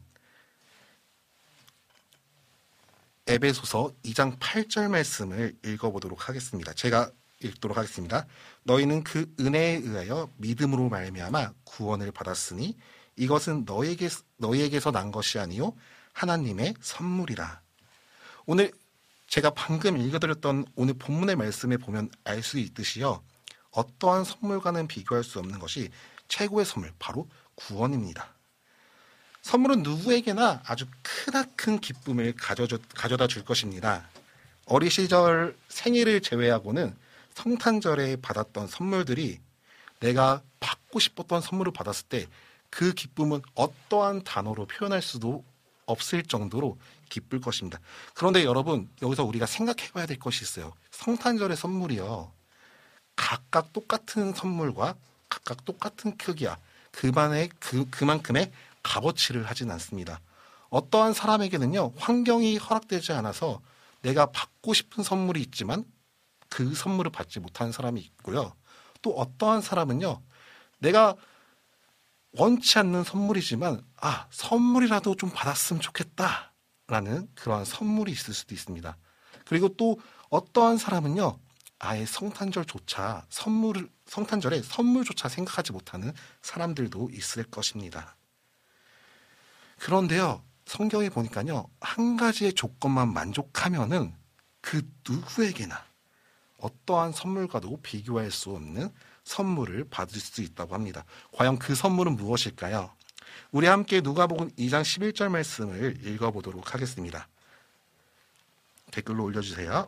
에베소서 2장 8절 말씀을 읽어보도록 하겠습니다. 제가 읽도록 하겠습니다. 너희는 그 은혜에 의하여 믿음으로 말미암아 구원을 받았으니 이것은 너희에게서 난 것이 아니요 하나님의 선물이라. 오늘 제가 방금 읽어드렸던 오늘 본문의 말씀에 보면 알 수 있듯이요, 어떠한 선물과는 비교할 수 없는 것이 최고의 선물, 바로 구원입니다. 선물은 누구에게나 아주 크나큰 기쁨을 가져다 줄 것입니다. 어린 시절 생일을 제외하고는 성탄절에 받았던 선물들이 내가 받고 싶었던 선물을 받았을 때 그 기쁨은 어떠한 단어로 표현할 수도 없을 정도로 기쁠 것입니다. 그런데 여러분, 여기서 우리가 생각해 봐야 될 것이 있어요. 성탄절의 선물이요, 각각 똑같은 선물과 각각 똑같은 크기야 그만큼의 값어치를 하진 않습니다. 어떠한 사람에게는요, 환경이 허락되지 않아서 내가 받고 싶은 선물이 있지만 그 선물을 받지 못하는 사람이 있고요. 또 어떠한 사람은요, 내가 원치 않는 선물이지만 선물이라도 좀 받았으면 좋겠다라는 그러한 선물이 있을 수도 있습니다. 그리고 또 어떠한 사람은요, 아예 성탄절에 선물조차 생각하지 못하는 사람들도 있을 것입니다. 그런데요, 성경에 보니까요, 한 가지의 조건만 만족하면은 그 누구에게나 어떠한 선물과도 비교할 수 없는 선물을 받을 수 있다고 합니다. 과연 그 선물은 무엇일까요? 우리 함께 누가복음 2장 11절 말씀을 읽어보도록 하겠습니다. 댓글로 올려주세요.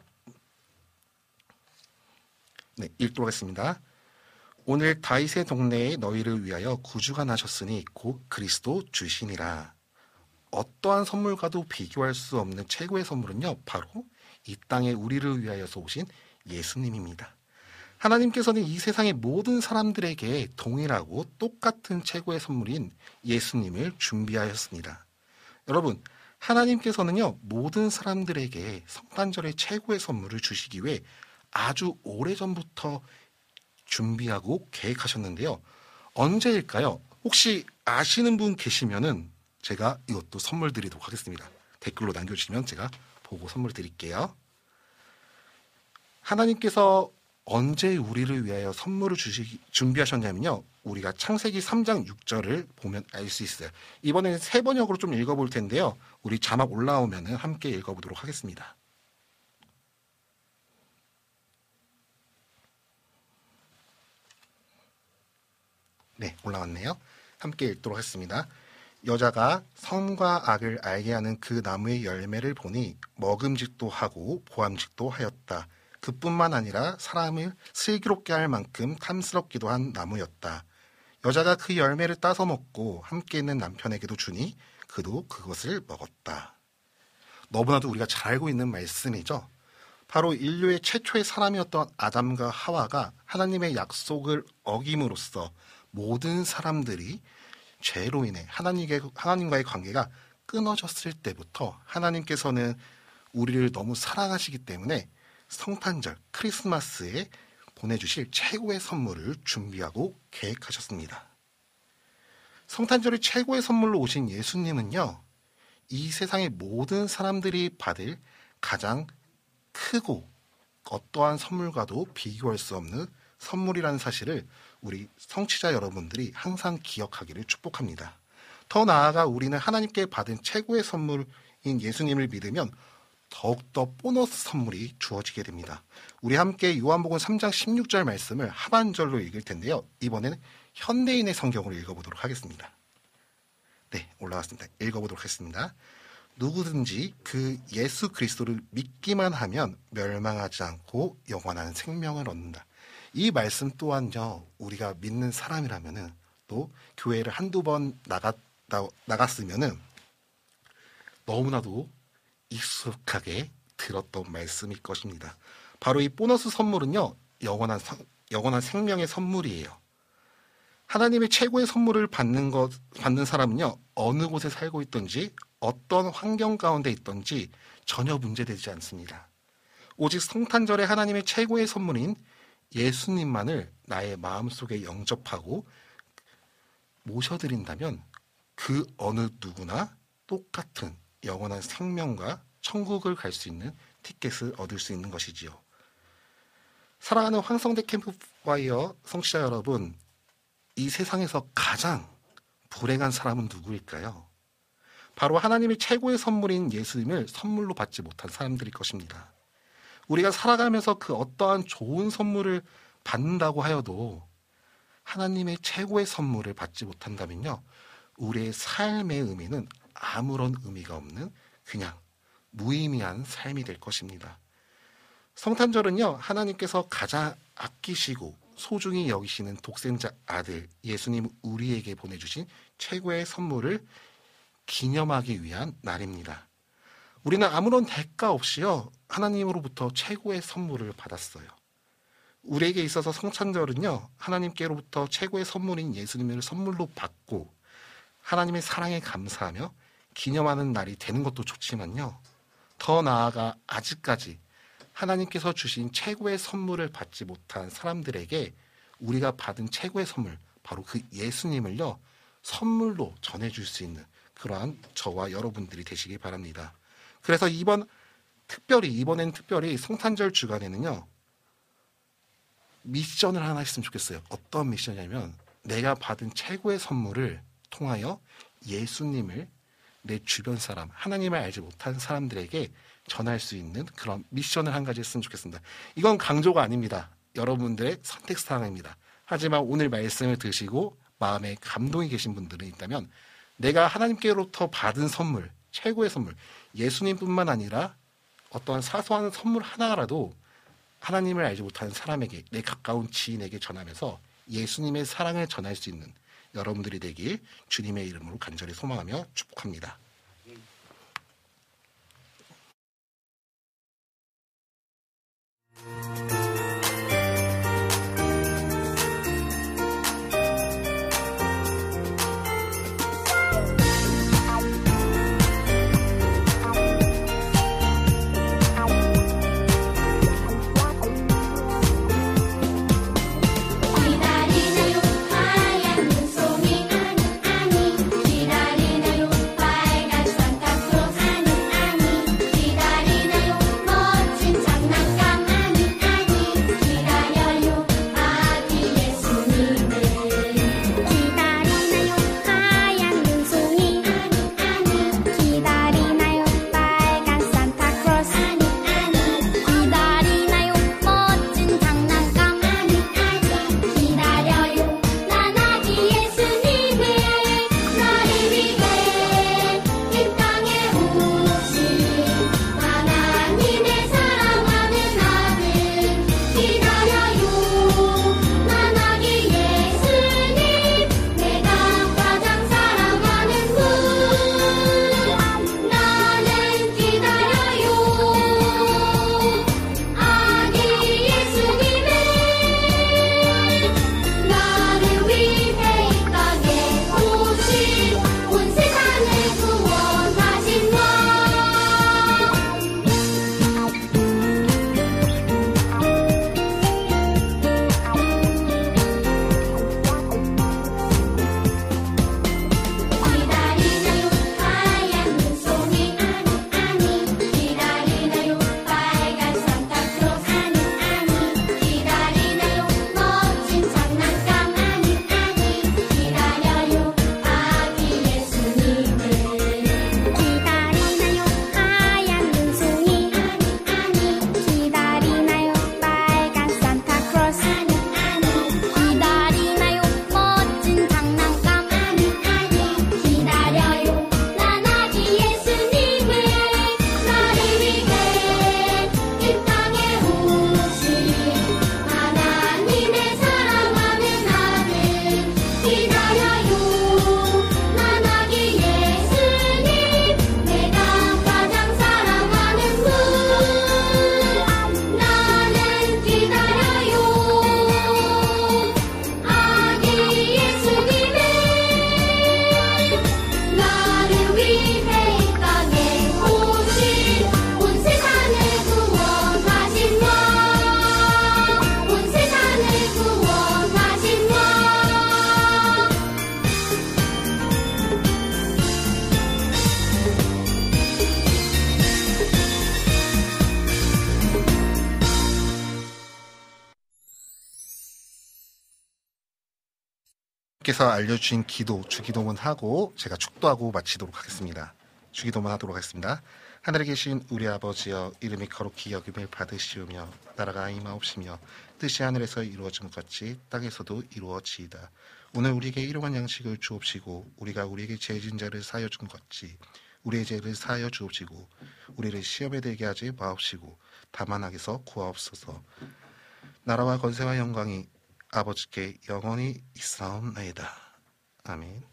네, 읽도록 하겠습니다. 오늘 다윗의 동네에 너희를 위하여 구주가 나셨으니 곧 그리스도 주시니라. 어떠한 선물과도 비교할 수 없는 최고의 선물은요, 바로 이 땅에 우리를 위하여서 오신 예수님입니다. 하나님께서는 이 세상의 모든 사람들에게 동일하고 똑같은 최고의 선물인 예수님을 준비하였습니다. 여러분, 하나님께서는요, 모든 사람들에게 성탄절의 최고의 선물을 주시기 위해 아주 오래전부터 준비하고 계획하셨는데요. 언제일까요? 혹시 아시는 분 계시면은 제가 이것도 선물 드리도록 하겠습니다. 댓글로 남겨주시면 제가 보고 선물 드릴게요. 하나님께서 언제 우리를 위하여 선물을 준비하셨냐면요, 우리가 창세기 3장 6절을 보면 알 수 있어요. 이번에는 세 번역으로 좀 읽어볼 텐데요, 우리 자막 올라오면 함께 읽어보도록 하겠습니다. 네, 올라왔네요. 함께 읽도록 하겠습니다. 여자가 선과 악을 알게 하는 그 나무의 열매를 보니 먹음직도 하고 보암직도 하였다. 그뿐만 아니라 사람을 슬기롭게 할 만큼 탐스럽기도 한 나무였다. 여자가 그 열매를 따서 먹고 함께 있는 남편에게도 주니 그도 그것을 먹었다. 너무나도 우리가 잘 알고 있는 말씀이죠. 바로 인류의 최초의 사람이었던 아담과 하와가 하나님의 약속을 어김으로써 모든 사람들이 죄로 인해 하나님과의 관계가 끊어졌을 때부터 하나님께서는 우리를 너무 사랑하시기 때문에 성탄절, 크리스마스에 보내주실 최고의 선물을 준비하고 계획하셨습니다. 성탄절의 최고의 선물로 오신 예수님은요, 이 세상의 모든 사람들이 받을 가장 크고 어떠한 선물과도 비교할 수 없는 선물이라는 사실을 우리 성취자 여러분들이 항상 기억하기를 축복합니다. 더 나아가 우리는 하나님께 받은 최고의 선물인 예수님을 믿으면 더욱더 보너스 선물이 주어지게 됩니다. 우리 함께 요한복음 3장 16절 말씀을 하반절로 읽을 텐데요. 이번에는 현대인의 성경으로 읽어보도록 하겠습니다. 네, 올라왔습니다. 읽어보도록 하겠습니다. 누구든지 그 예수 그리스도를 믿기만 하면 멸망하지 않고 영원한 생명을 얻는다. 이 말씀 또한요, 우리가 믿는 사람이라면은 또 교회를 한두 번 나갔으면은 너무나도 익숙하게 들었던 말씀일 것입니다. 바로 이 보너스 선물은요, 영원한 생명의 선물이에요. 하나님의 최고의 선물을 받는 사람은요, 어느 곳에 살고 있든지 어떤 환경 가운데 있든지 전혀 문제되지 않습니다. 오직 성탄절에 하나님의 최고의 선물인 예수님만을 나의 마음속에 영접하고 모셔드린다면 그 어느 누구나 똑같은 영원한 생명과 천국을 갈 수 있는 티켓을 얻을 수 있는 것이지요. 사랑하는 황성대 캠프파이어 성취자 여러분, 이 세상에서 가장 불행한 사람은 누구일까요? 바로 하나님의 최고의 선물인 예수님을 선물로 받지 못한 사람들일 것입니다. 우리가 살아가면서 그 어떠한 좋은 선물을 받는다고 하여도 하나님의 최고의 선물을 받지 못한다면요, 우리의 삶의 의미는 아무런 의미가 없는 그냥 무의미한 삶이 될 것입니다. 성탄절은요, 하나님께서 가장 아끼시고 소중히 여기시는 독생자 아들 예수님 우리에게 보내주신 최고의 선물을 기념하기 위한 날입니다. 우리는 아무런 대가 없이요, 하나님으로부터 최고의 선물을 받았어요. 우리에게 있어서 성탄절은요, 하나님께로부터 최고의 선물인 예수님을 선물로 받고 하나님의 사랑에 감사하며 기념하는 날이 되는 것도 좋지만요. 더 나아가 아직까지 하나님께서 주신 최고의 선물을 받지 못한 사람들에게 우리가 받은 최고의 선물, 바로 그 예수님을요, 선물로 전해줄 수 있는 그러한 저와 여러분들이 되시기 바랍니다. 그래서 이번엔 특별히 성탄절 주간에는요, 미션을 하나 했으면 좋겠어요. 어떤 미션이냐면, 내가 받은 최고의 선물을 통하여 예수님을 내 주변 사람, 하나님을 알지 못한 사람들에게 전할 수 있는 그런 미션을 한 가지 했으면 좋겠습니다. 이건 강조가 아닙니다. 여러분들의 선택사항입니다. 하지만 오늘 말씀을 들으시고 마음에 감동이 계신 분들은 있다면, 내가 하나님께로부터 받은 선물, 최고의 선물, 예수님뿐만 아니라 어떠한 사소한 선물 하나라도 하나님을 알지 못하는 사람에게, 내 가까운 지인에게 전하면서 예수님의 사랑을 전할 수 있는 여러분들이 되길 주님의 이름으로 간절히 소망하며 축복합니다. 께서 알려주신 기도, 주기도문 하고 제가 축도하고 마치도록 하겠습니다. 주기도문 하도록 하겠습니다. 하늘에 계신 우리 아버지여, 이름이 거룩히 여김을 받으시오며 나라가 임하옵시며 뜻이 하늘에서 이루어진 것 같이 땅에서도 이루어지이다. 오늘 우리에게 일용할 양식을 주옵시고 우리가 우리에게 죄 지은 자를 사하여 준 것 같이 우리의 죄를 사하여 주옵시고 우리를 시험에 들게 하지 마옵시고 다만 악에서 구하옵소서. 나라와 권세와 영광이 아버지께 영원히 있사옵나이다. 아멘.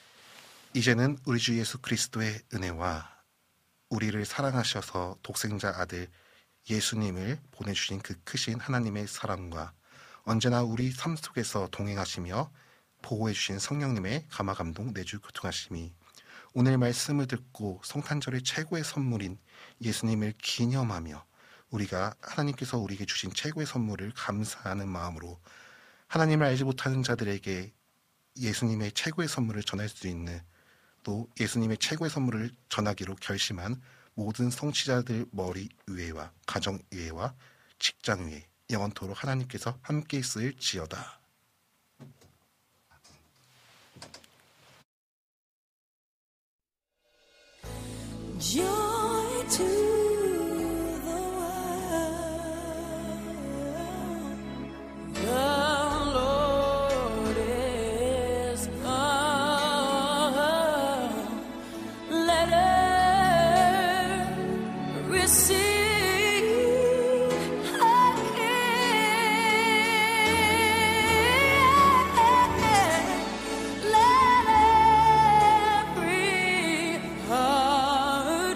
이제는 우리 주 예수 그리스도의 은혜와 우리를 사랑하셔서 독생자 아들 예수님을 보내주신 그 크신 하나님의 사랑과 언제나 우리 삶 속에서 동행하시며 보호해주신 성령님의 감화 감동 내주 교통하심이 오늘 말씀을 듣고 성탄절의 최고의 선물인 예수님을 기념하며 우리가 하나님께서 우리에게 주신 최고의 선물을 감사하는 마음으로 하나님을 알지 못하는 자들에게 예수님의 최고의 선물을 전할 수 있는, 또 예수님의 최고의 선물을 전하기로 결심한 모든 성취자들 머리 위에와 가정 위에와 직장 위에 영원토록 하나님께서 함께 있을지어다. Joy to the world, the Lord is come. Let her receive her King. Let every heart,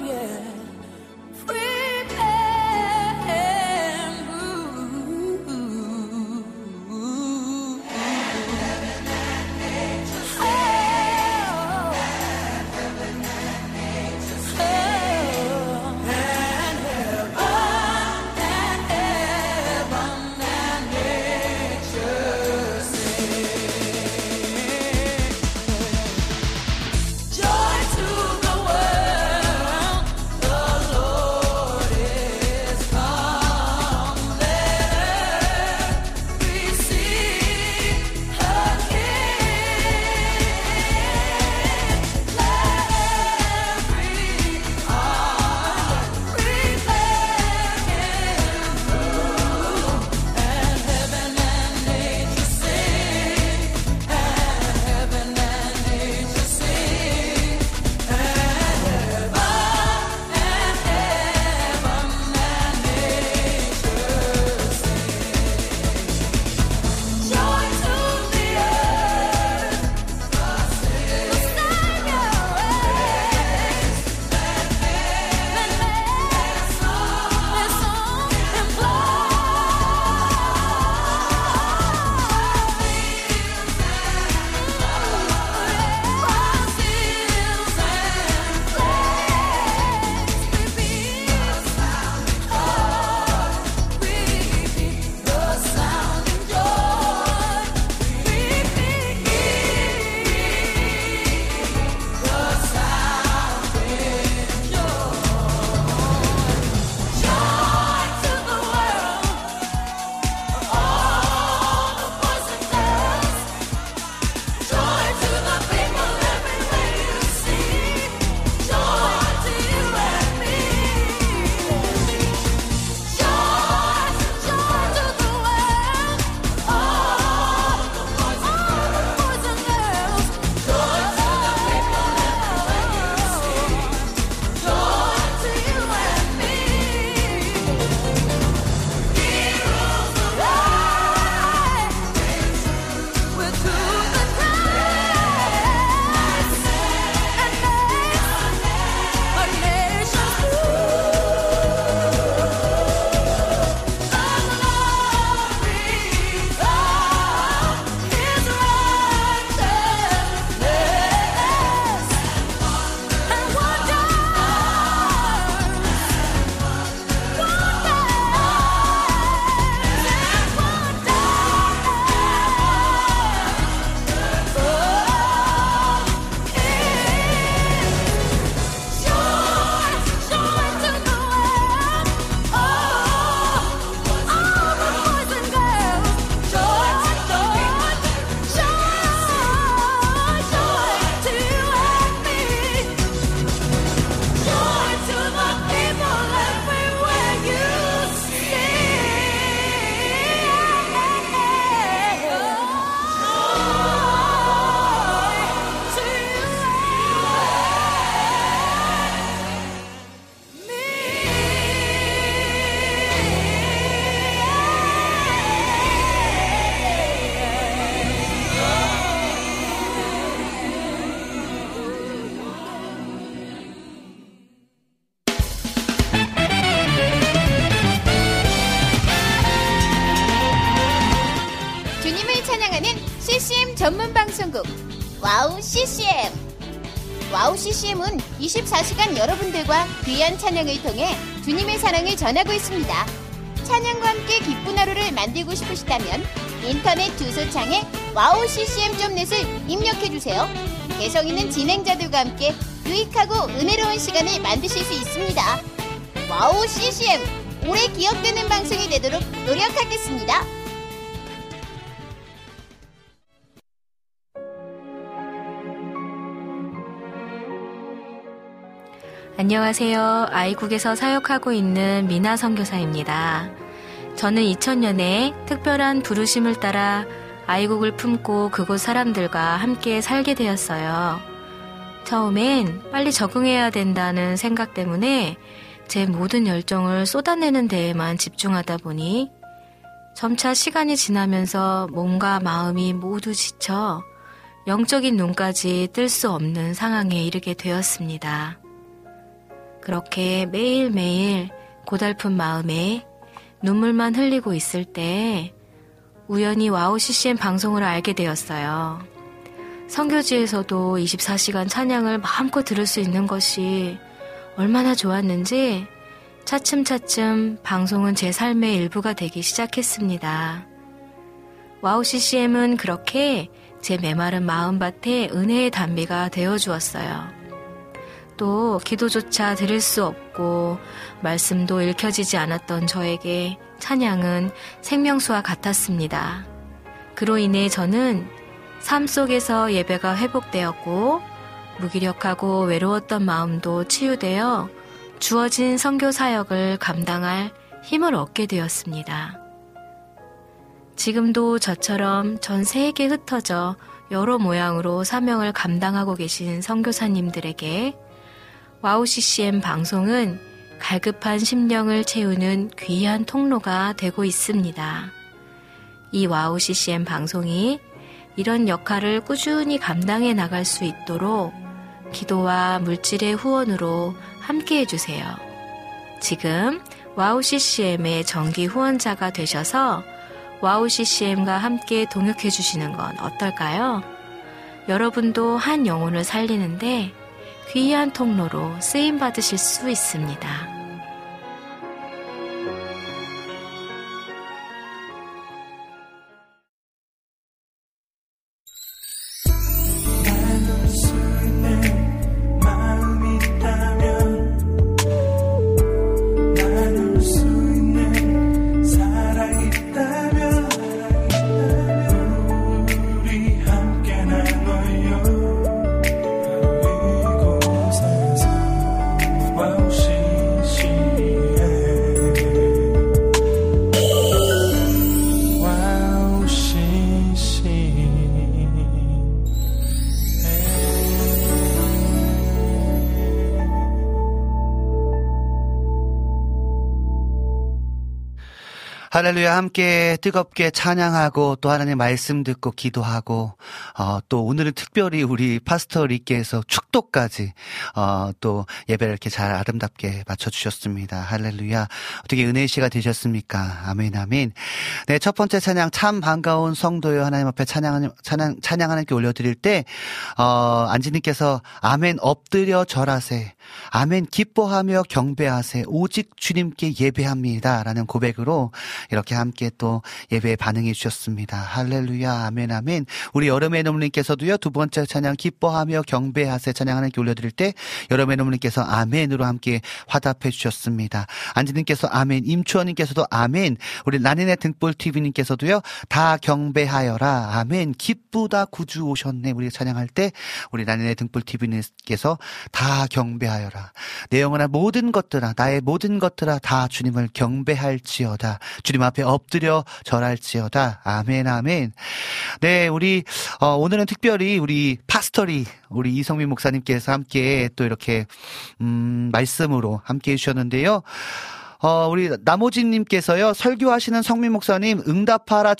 전문 방송국 와우 CCM 와우 CCM은 24시간 여러분들과 귀한 찬양을 통해 주님의 사랑을 전하고 있습니다. 찬양과 함께 기쁜 하루를 만들고 싶으시다면 인터넷 주소창에 wowccm.net을 입력해주세요. 개성 있는 진행자들과 함께 유익하고 은혜로운 시간을 만드실 수 있습니다. 와우 CCM, 오래 기억되는 방송이 되도록 노력하겠습니다. 안녕하세요. 아이국에서 사역하고 있는 미나 선교사입니다. 저는 2000년에 특별한 부르심을 따라 아이국을 품고 그곳 사람들과 함께 살게 되었어요. 처음엔 빨리 적응해야 된다는 생각 때문에 제 모든 열정을 쏟아내는 데에만 집중하다 보니 점차 시간이 지나면서 몸과 마음이 모두 지쳐 영적인 눈까지 뜰 수 없는 상황에 이르게 되었습니다. 그렇게 매일매일 고달픈 마음에 눈물만 흘리고 있을 때 우연히 와우 CCM 방송을 알게 되었어요. 선교지에서도 24시간 찬양을 마음껏 들을 수 있는 것이 얼마나 좋았는지 차츰차츰 방송은 제 삶의 일부가 되기 시작했습니다. 와우 CCM은 그렇게 제 메마른 마음밭에 은혜의 단비가 되어주었어요. 또 기도조차 드릴 수 없고 말씀도 읽혀지지 않았던 저에게 찬양은 생명수와 같았습니다. 그로 인해 저는 삶 속에서 예배가 회복되었고 무기력하고 외로웠던 마음도 치유되어 주어진 선교 사역을 감당할 힘을 얻게 되었습니다. 지금도 저처럼 전 세계에 흩어져 여러 모양으로 사명을 감당하고 계신 선교사님들에게 와우 CCM 방송은 갈급한 심령을 채우는 귀한 통로가 되고 있습니다. 이 와우 CCM 방송이 이런 역할을 꾸준히 감당해 나갈 수 있도록 기도와 물질의 후원으로 함께 해주세요. 지금 와우 CCM의 정기 후원자가 되셔서 와우 CCM과 함께 동역해 주시는 건 어떨까요? 여러분도 한 영혼을 살리는데 귀한 통로로 쓰임 받으실 수 있습니다. 할렐루야, 함께 뜨겁게 찬양하고 또 하나님의 말씀 듣고 기도하고 또 오늘은 특별히 우리 파스터 리께서 축도까지 또 예배를 이렇게 잘 아름답게 맞춰주셨습니다. 할렐루야. 어떻게 은혜의 시가 되셨습니까? 아멘, 아멘. 네, 첫 번째 찬양, 참 반가운 성도여 하나님 앞에 찬양 하나님께 올려드릴 때 안지님께서 아멘 엎드려 절하세, 아멘 기뻐하며 경배하세, 오직 주님께 예배합니다 라는 고백으로 이렇게 함께 또 예배에 반응해 주셨습니다. 할렐루야, 아멘, 아멘. 우리 여름의 노무님께서도요, 두 번째 찬양 기뻐하며 경배하세 찬양 하나님께 올려드릴 때 여름의 노무님께서 아멘으로 함께 화답해 주셨습니다. 안지님께서 아멘, 임추원님께서도 아멘, 우리 나인의 등불TV님께서도요, 다 경배하여라, 아멘, 기쁘다 구주 오셨네. 우리 찬양할 때 우리 나인의 등불TV님께서 다 경배하여라, 내 영혼아 모든 것들아, 나의 모든 것들아 다 주님을 경배할지어다, 주님 앞에 엎드려 절할지어다. 아멘, 아멘. 네, 우리 오늘은 특별히 우리 파스터리, 우리 이성민 목사님께서 함께 또 이렇게 말씀으로 함께 해주셨는데요. 우리 나모진님께서요, 설교하시는 성민 목사님 응답하라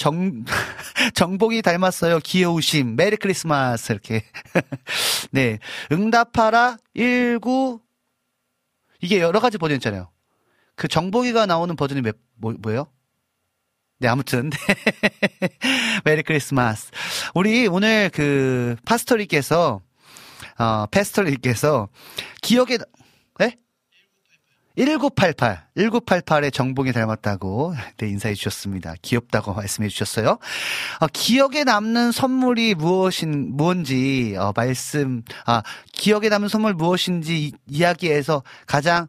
정복이 닮았어요. 귀여우심. 메리 크리스마스. 이렇게. 네, 응답하라 19 이게 여러 가지 버전 있잖아요. 그 정복이가 나오는 버전이 뭐예요? 네, 아무튼. 메리 크리스마스. 우리 오늘 그 파스터리께서 패스터님께서 기억에, 네? 1988의 정봉이 닮았다고 네, 인사해 주셨습니다. 귀엽다고 말씀해 주셨어요. 기억에 남는 선물이 무엇인지 기억에 남는 선물 무엇인지 이야기해서 가장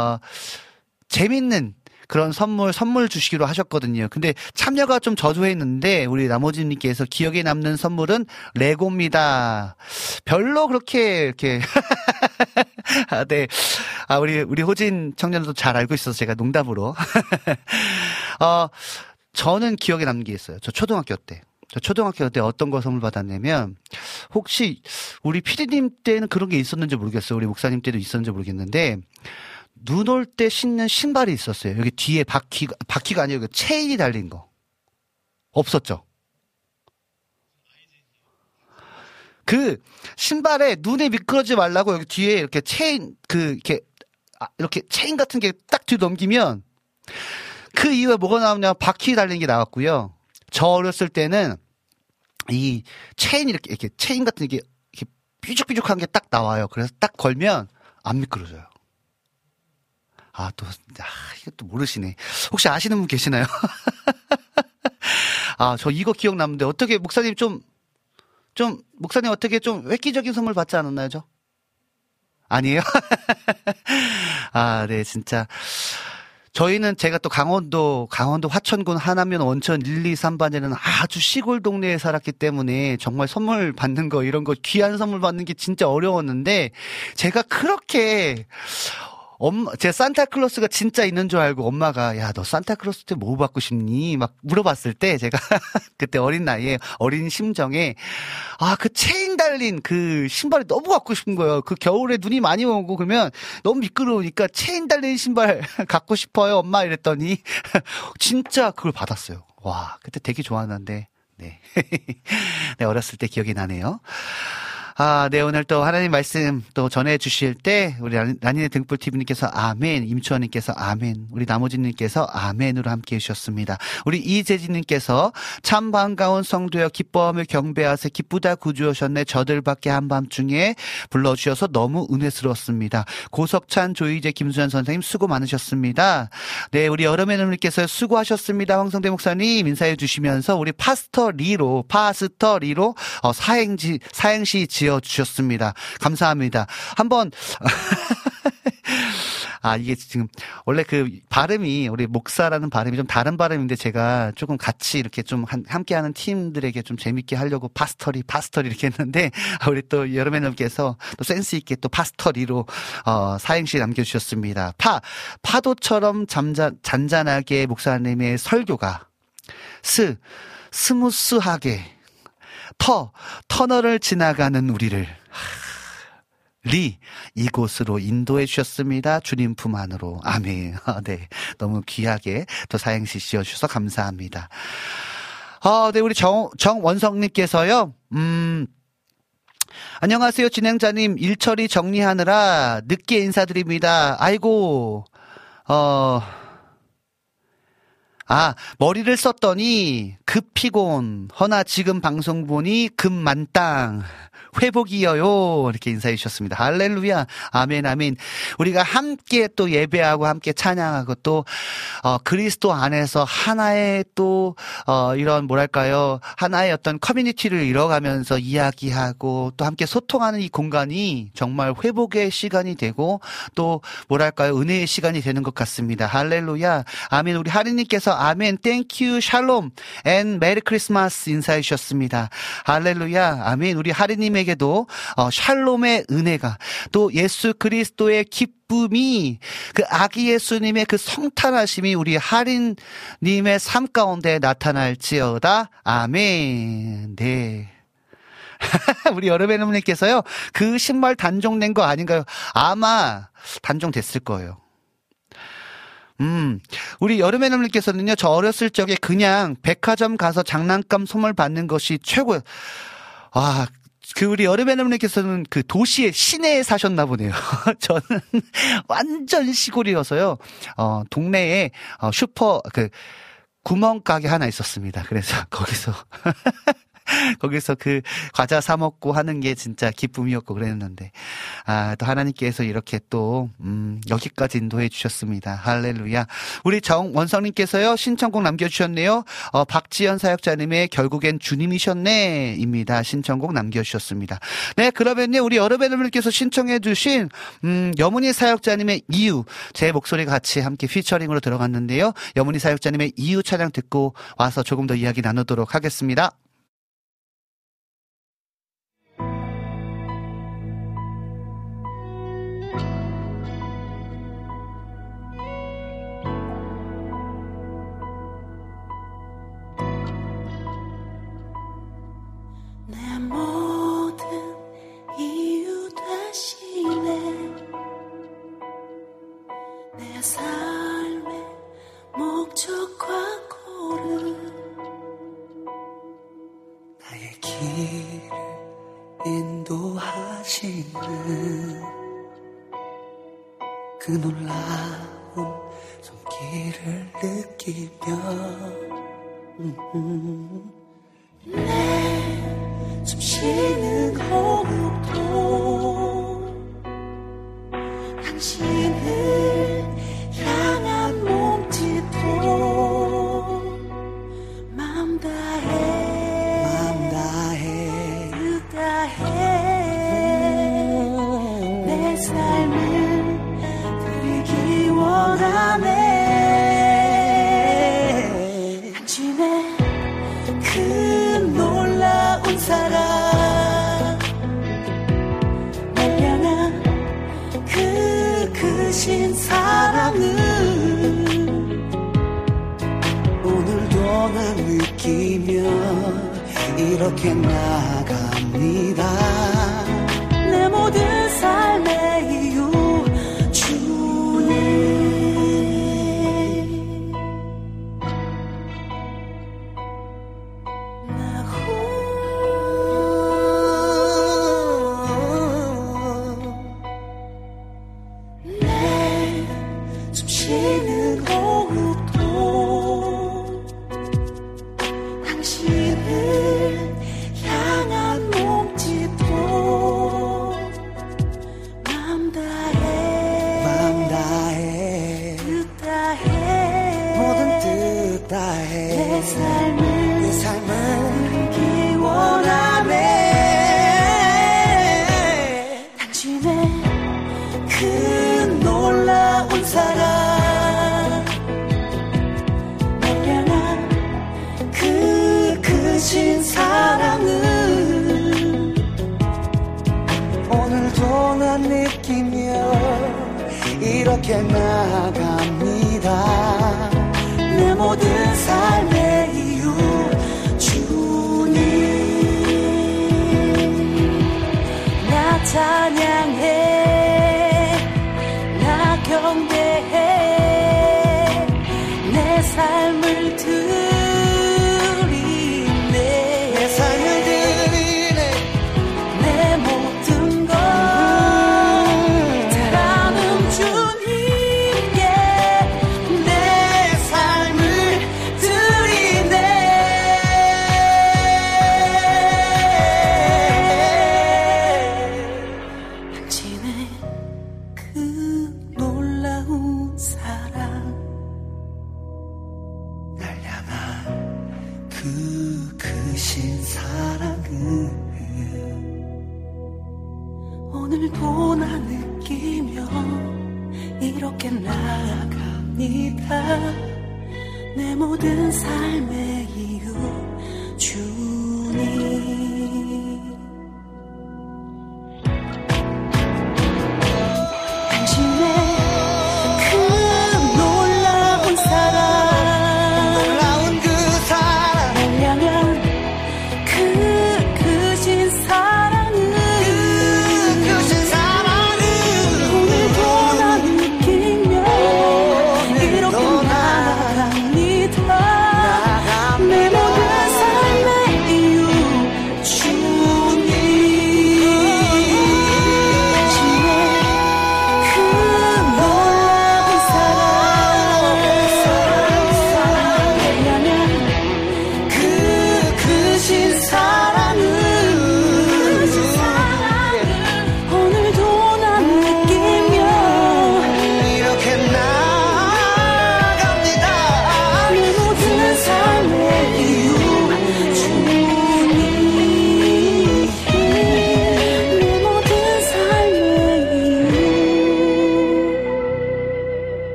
재밌는 그런 선물 주시기로 하셨거든요. 근데 참여가 좀 저조했는데 우리 나머지님께서 기억에 남는 선물은 레고입니다. 별로 그렇게 이렇게 네. 우리 호진 청년도 잘 알고 있어서 제가 농담으로 저는 기억에 남는 게 있어요. 저 초등학교 때 어떤 거 선물 받았냐면, 혹시 우리 피디님 때는 그런 게 있었는지 모르겠어요. 우리 목사님 때도 있었는지 모르겠는데, 눈 올 때 신는 신발이 있었어요. 여기 뒤에 바퀴가 아니고 체인이 달린 거. 없었죠? 그 신발에 눈에 미끄러지지 말라고 여기 뒤에 이렇게 체인, 이렇게 체인 같은 게 딱 뒤로 넘기면 그 이후에 뭐가 나오냐, 바퀴 달린 게 나왔고요. 저 어렸을 때는 이 체인 이렇게 체인 같은 게 이렇게 삐죽삐죽한 게 딱 나와요. 그래서 딱 걸면 안 미끄러져요. 이거 또 모르시네. 혹시 아시는 분 계시나요? 저 이거 기억나는데, 어떻게, 목사님 목사님 어떻게 좀 획기적인 선물 받지 않았나요, 저? 아니에요? 네, 진짜. 저희는 제가 또 강원도 화천군 하남면 원천 1, 2, 3반에는 아주 시골 동네에 살았기 때문에 정말 선물 받는 거, 이런 거, 귀한 선물 받는 게 진짜 어려웠는데, 제가 그렇게, 제 산타클로스가 진짜 있는 줄 알고 엄마가, 야, 너 산타클로스 때 뭐 받고 싶니? 막 물어봤을 때 제가 그때 어린 나이에, 어린 심정에, 그 체인 달린 그 신발이 너무 갖고 싶은 거예요. 그 겨울에 눈이 많이 오고 그러면 너무 미끄러우니까 체인 달린 신발 갖고 싶어요, 엄마. 이랬더니 진짜 그걸 받았어요. 와, 그때 되게 좋아하는데, 네. 네, 어렸을 때 기억이 나네요. 네, 오늘 또 하나님 말씀 또 전해주실 때, 우리 라니네 등불TV님께서 아멘, 임추원님께서 아멘, 우리 나머지님께서 아멘으로 함께 해주셨습니다. 우리 이재진님께서 참 반가운 성도여 기뻐하며 경배하세 기쁘다 구주오셨네 저들밖에 한밤중에 불러주셔서 너무 은혜스러웠습니다. 고석찬, 조이재, 김수현 선생님 수고 많으셨습니다. 네, 우리 여름의 누님께서 수고하셨습니다. 황성대 목사님 인사해 주시면서 우리 파스터 리로 사행시 지어주셨습니다. 감사합니다. 한번, 이게 지금, 원래 그 발음이, 우리 목사라는 발음이 좀 다른 발음인데 제가 조금 같이 이렇게 좀 함께하는 팀들에게 좀 재밌게 하려고 파스터리 이렇게 했는데, 우리 또 여러분께서 또 센스있게 또 파스터리로, 사행시 남겨주셨습니다. 파도처럼 잔잔하게 목사님의 설교가, 스무스하게, 터널을 지나가는 우리를 이곳으로 인도해 주셨습니다. 주님 품 안으로. 아멘. 네. 너무 귀하게 또 사행시 씌워주셔서 감사합니다. 네. 우리 정원성님께서요, 안녕하세요. 진행자님, 일처리 정리하느라 늦게 인사드립니다. 아이고, 머리를 썼더니 급 피곤. 허나 지금 방송 보니 급 만땅. 회복이여요. 이렇게 인사해 주셨습니다. 할렐루야. 아멘, 아멘. 우리가 함께 또 예배하고 함께 찬양하고 또, 그리스도 안에서 하나의 또, 이런 뭐랄까요. 하나의 어떤 커뮤니티를 이뤄가면서 이야기하고 또 함께 소통하는 이 공간이 정말 회복의 시간이 되고 또 뭐랄까요. 은혜의 시간이 되는 것 같습니다. 할렐루야. 아멘. 우리 하리님께서 아멘, 땡큐, 샬롬, 앤 메리 크리스마스 인사해 주셨습니다. 할렐루야. 아멘. 우리 하리님에게도 샬롬의 은혜가 또 예수 그리스도의 기쁨이 그 아기 예수님의 그 성탄하심이 우리 하린님의 삶 가운데 나타날지어다. 아멘. 네. 우리 여러분 여러분께서요, 그 신발 단종된 거 아닌가요? 아마 단종됐을 거예요. 우리 여름의 남님께서는요, 저 어렸을 적에 그냥 백화점 가서 장난감 선물 받는 것이 최고예요. 우리 여름의 남님께서는 그 도시의 시내에 사셨나 보네요. 저는 완전 시골이어서요, 동네에, 구멍가게 하나 있었습니다. 그래서 거기서, 거기서 그 과자 사 먹고 하는 게 진짜 기쁨이었고 그랬는데, 또 하나님께서 이렇게 또 여기까지 인도해 주셨습니다. 할렐루야. 우리 정원성님께서요 신청곡 남겨주셨네요. 박지연 사역자님의 결국엔 주님이셨네입니다. 신청곡 남겨주셨습니다. 네, 그러면요 우리 여러분들께서 신청해주신 여문희 사역자님의 이유, 제 목소리가 같이 함께 피처링으로 들어갔는데요. 여문희 사역자님의 이유 찬양 듣고 와서 조금 더 이야기 나누도록 하겠습니다. 내 모든 이유 대신에 내 삶의 목적과 고를 나의 길을 인도하시는 그 놀라운 손길을 느끼며 내 숨 쉬는 호흡도 당신을 향한 몸짓도 마음 다해 뜻 다해 내 삶을 드리기 원하네. 당신의 그 놀라운 사랑, 날 향한 그 크신 사랑을 오늘도 난 느끼며 이렇게 나아갑니다. 내 모든 삶의 이유 주님. 쉬는 호흡도 당신을 향한 몸짓도 마음 다해 뜻 다해 모든 뜻 다해 내 삶을 드리기 원하네. 당신의 그 놀라운 사랑, 날 향한 그 크신 사랑을 오늘도 난 느끼며 이렇게 나아갑니다. 내 모든 삶의 이유 주님. 나 찬양해, 나 경배해, 내 삶을 드리네. 내 삶을 드리네. 내 모든 것 사랑은 주님께 내 삶을 드리네. 당신의 그 놀라운 사랑, 날 향한 그 크신 사랑을 오늘도 나 느끼며 이렇게 나아갑니다. 내 모든 삶의 이유 주님. 당신의 그 놀라운 사랑, 놀라운 그 사랑 날 향한 그 크신 사랑을 오늘도 나 느끼며 이렇게 나아갑니다. 내 모든 삶의 이유 주님.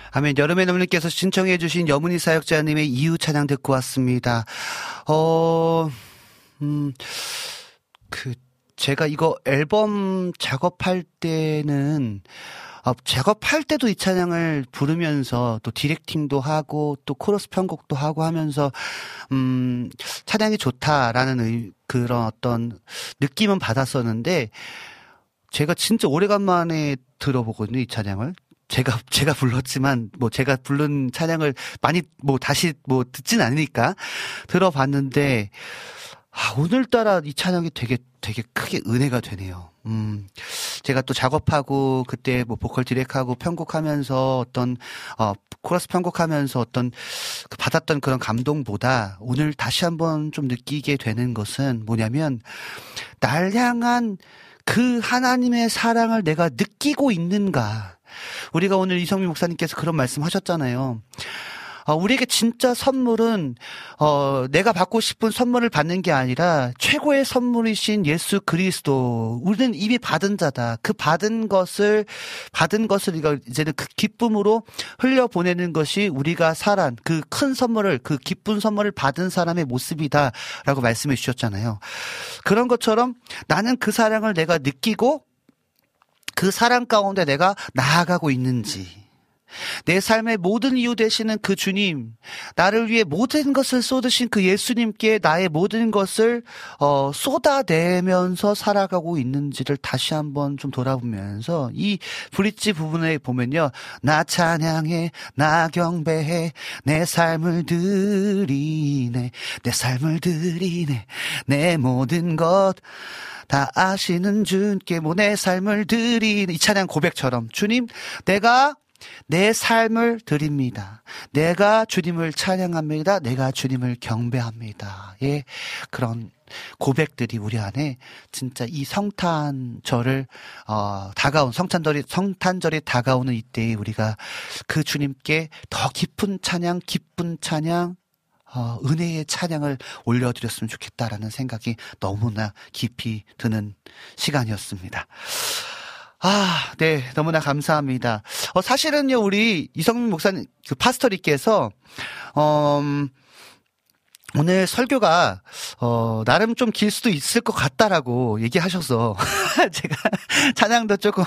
아멘. 여름의 눈물님께서 신청해주신 여문희 사역자님의 이유 찬양 듣고 왔습니다. 제가 이거 앨범 작업할 때는, 작업할 때도 이 찬양을 부르면서 또 디렉팅도 하고 또 코러스 편곡도 하고 하면서, 찬양이 좋다라는 그런 어떤 느낌은 받았었는데, 제가 진짜 오래간만에 들어보거든요, 이 찬양을. 제가 불렀지만, 제가 부른 찬양을 많이, 다시 듣진 않으니까 들어봤는데, 오늘따라 이 찬양이 되게 크게 은혜가 되네요. 제가 또 작업하고, 그때 보컬 디렉하고 편곡하면서 코러스 편곡하면서 받았던 그런 감동보다 오늘 다시 한번 좀 느끼게 되는 것은 뭐냐면, 날 향한 그 하나님의 사랑을 내가 느끼고 있는가. 우리가 오늘 이성민 목사님께서 그런 말씀 하셨잖아요. 우리에게 진짜 선물은 내가 받고 싶은 선물을 받는 게 아니라 최고의 선물이신 예수 그리스도. 우리는 이미 받은 자다. 그 받은 것을 우리가 이제는 그 기쁨으로 흘려보내는 것이 우리가 살한 그 큰 선물을, 그 기쁜 선물을 받은 사람의 모습이다라고 말씀해 주셨잖아요. 그런 것처럼 나는 그 사랑을 내가 느끼고 그 사랑 가운데 내가 나아가고 있는지, 내 삶의 모든 이유 되시는 그 주님, 나를 위해 모든 것을 쏟으신 그 예수님께 나의 모든 것을 쏟아내면서 살아가고 있는지를 다시 한번 좀 돌아보면서, 이 브릿지 부분에 보면요, 나 찬양해, 나 경배해, 내 삶을 드리네, 내 삶을 드리네, 내 모든 것 다 아시는 주께 내 삶을 드리네. 이 찬양 고백처럼, 주님, 내가 내 삶을 드립니다. 내가 주님을 찬양합니다. 내가 주님을 경배합니다. 예, 그런 고백들이 우리 안에 진짜 이 성탄절을 성탄절이 다가오는 이때에 우리가 그 주님께 더 깊은 찬양, 기쁜 찬양, 은혜의 찬양을 올려드렸으면 좋겠다라는 생각이 너무나 깊이 드는 시간이었습니다. 네, 너무나 감사합니다. 사실은요, 우리 이성민 목사님, 그 파스터리께서, 오늘 설교가, 나름 좀 길 수도 있을 것 같다라고 얘기하셔서, 제가 찬양도 조금,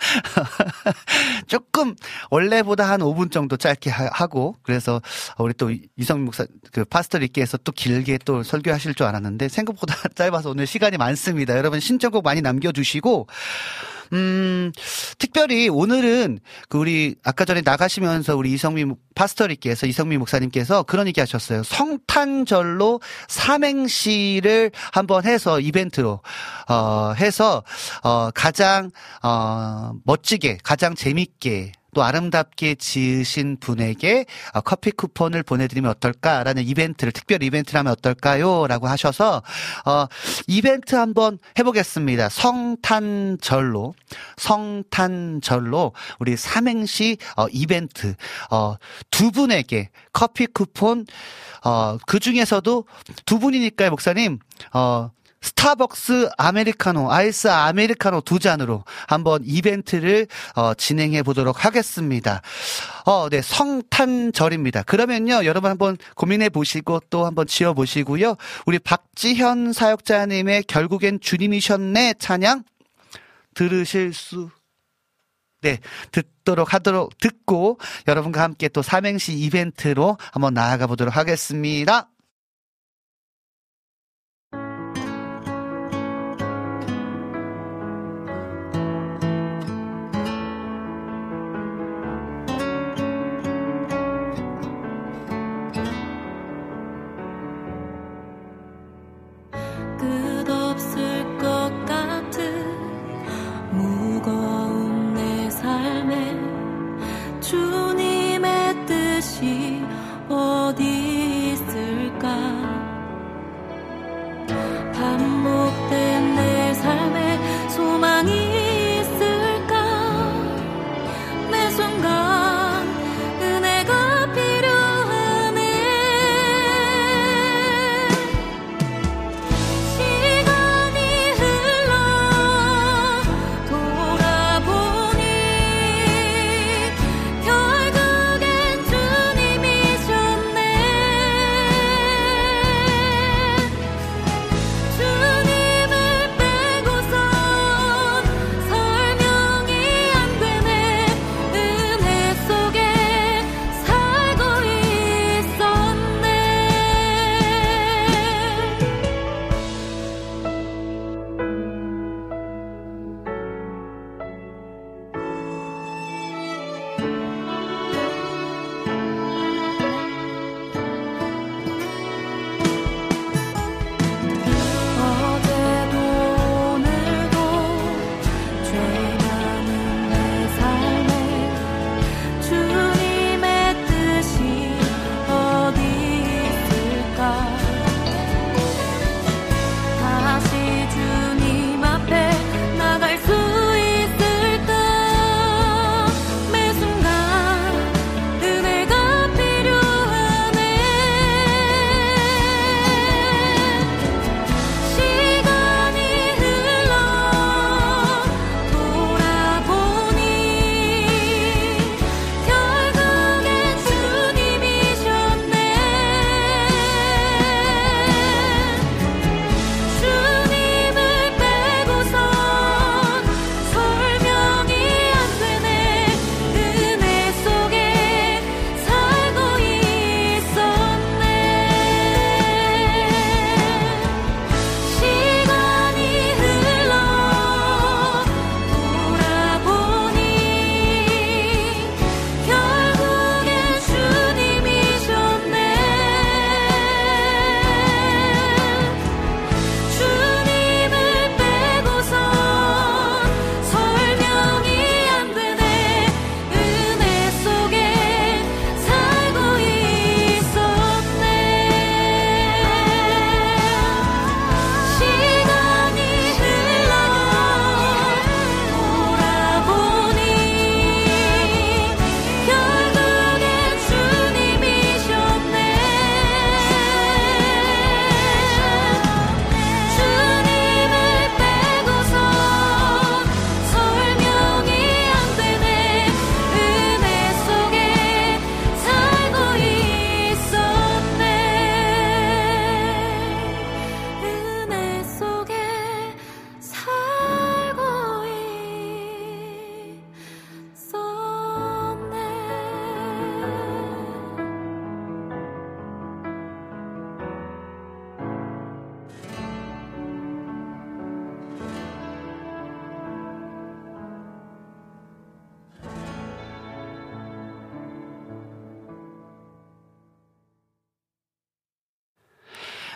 원래보다 한 5분 정도 짧게 하고, 그래서 우리 또 이성민 목사, 그 파스터리께서 또 길게 또 설교하실 줄 알았는데, 생각보다 짧아서 오늘 시간이 많습니다. 여러분 신청곡 많이 남겨주시고, 특별히 오늘은 우리 아까 전에 나가시면서 우리 이성민 목사님께서 그런 얘기 하셨어요. 성탄절로 삼행시를 한번 해서 이벤트로 해서 가장 멋지게, 가장 재밌게 또 아름답게 지으신 분에게 커피 쿠폰을 보내드리면 어떨까라는 특별 이벤트를 하면 어떨까요? 라고 하셔서 이벤트 한번 해보겠습니다. 성탄절로 우리 삼행시 이벤트 두 분에게 커피 쿠폰, 그 중에서도 두 분이니까요, 목사님. 스타벅스 아메리카노, 아이스 아메리카노 2잔으로 한번 이벤트를 진행해 보도록 하겠습니다. 네, 성탄절입니다. 그러면요, 여러분 한번 고민해 보시고 또 한번 지어 보시고요. 우리 박지현 사역자님의 결국엔 주님이셨네 찬양 듣고 여러분과 함께 또 삼행시 이벤트로 한번 나아가 보도록 하겠습니다. 끝없을 것 같은 무거운 내 삶에 주님의 뜻이 어디 있을까? 반복된 내 삶에 소망이 있을까? 매 순간 은혜가 필요하네. 시간이 흘러 돌아보니 결국엔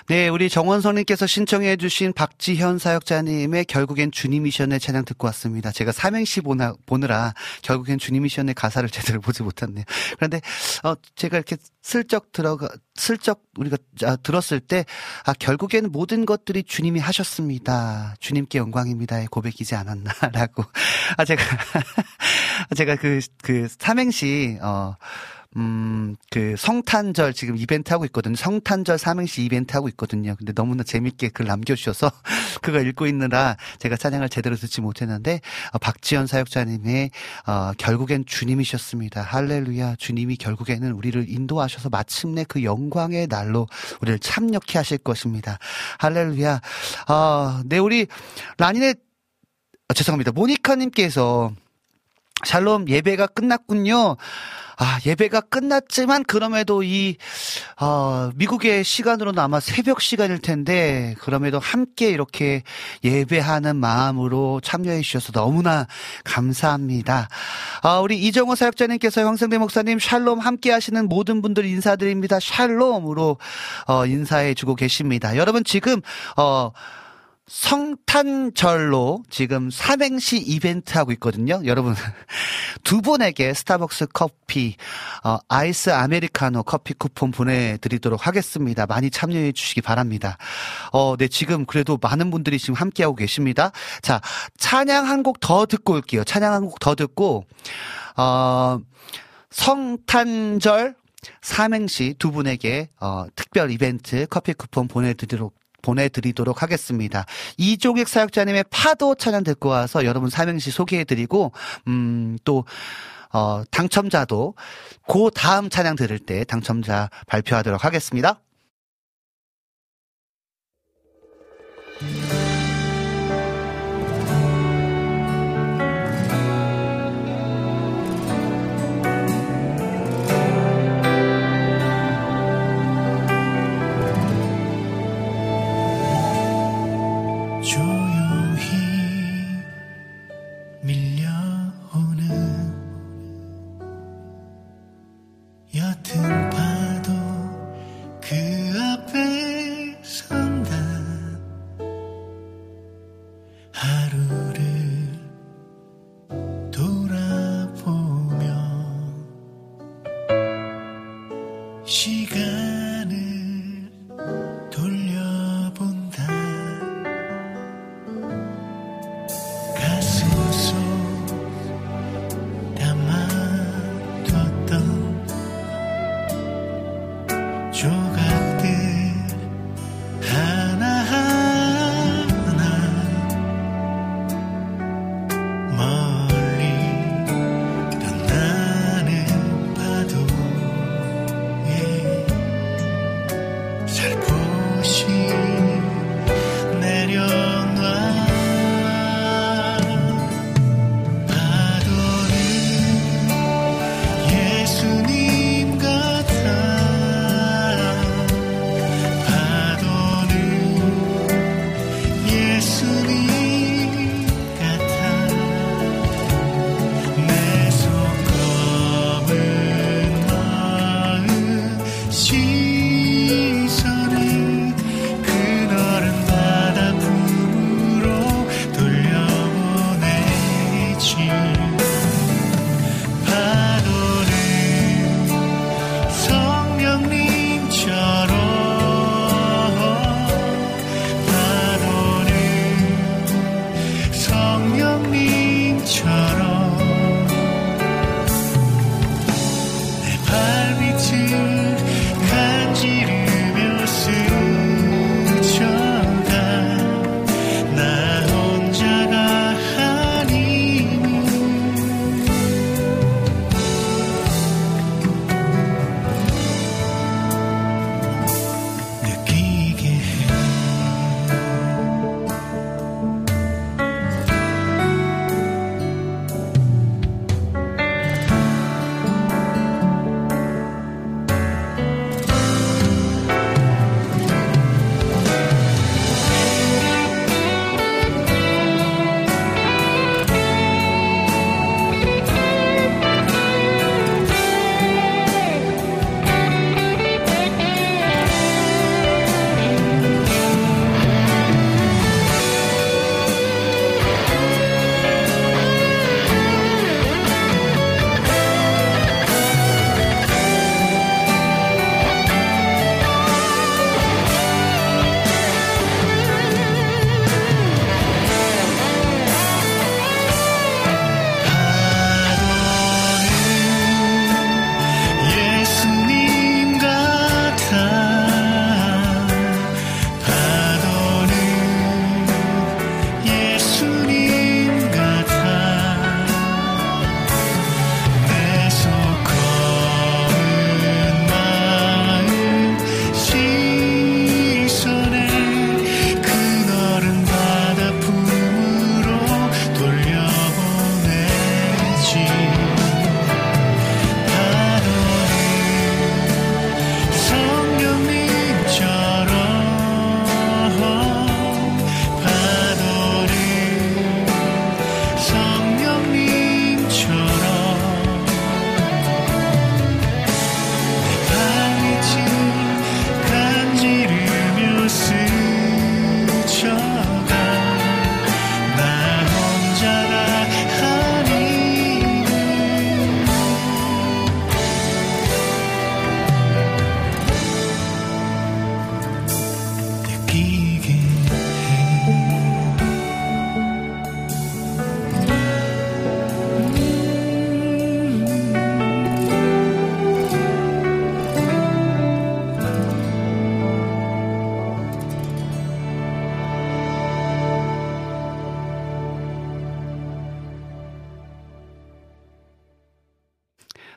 네, 우리 정원성님께서 신청해 주신 박지현 사역자님의 결국엔 주님이셨네 찬양 듣고 왔습니다. 제가 삼행시 보느라 결국엔 주님이셨네 가사를 제대로 보지 못했네요. 그런데 제가 이렇게 슬쩍 우리가 들었을 때 결국에는 모든 것들이 주님이 하셨습니다. 주님께 영광입니다의 고백이지 않았나라고. 제가 그 삼행시 그 성탄절 지금 이벤트 하고 있거든요. 성탄절 삼행시 이벤트 하고 있거든요. 근데 너무나 재밌게 글 남겨주셔서 그거 읽고 있느라 제가 찬양을 제대로 듣지 못했는데 박지연 사역자님의 결국엔 주님이셨습니다. 할렐루야. 주님이 결국에는 우리를 인도하셔서 마침내 그 영광의 날로 우리를 참여케 하실 것입니다. 할렐루야. 네, 우리 라니네 죄송합니다. 모니카님께서 샬롬 예배가 끝났군요. 예배가 끝났지만 그럼에도 미국의 시간으로는 아마 새벽 시간일 텐데 그럼에도 함께 이렇게 예배하는 마음으로 참여해 주셔서 너무나 감사합니다. 우리 이정호 사역자님께서 황성대 목사님 샬롬 함께 하시는 모든 분들 인사드립니다. 샬롬으로 인사해 주고 계십니다. 여러분 지금 성탄절로 지금 삼행시 이벤트 하고 있거든요. 여러분 두 분에게 스타벅스 커피 아이스 아메리카노 커피 쿠폰 보내드리도록 하겠습니다. 많이 참여해 주시기 바랍니다. 네, 지금 그래도 많은 분들이 지금 함께하고 계십니다. 자, 찬양 한 곡 더 듣고 올게요. 찬양 한 곡 더 듣고 성탄절 삼행시 두 분에게 특별 이벤트 커피 쿠폰 보내드리도록 하겠습니다. 이종익 사역자님의 파도 찬양 듣고 와서 여러분 삼행시 소개해드리고 또 당첨자도 그 다음 찬양 들을 때 당첨자 발표하도록 하겠습니다. 조용히 밀려오는 옅은 파도 그 앞에 선다. 하루를 돌아보며 시간을 돌려본다. 가슴 속 담아뒀던 조각들 하나하나 멀리 떠나는 파도에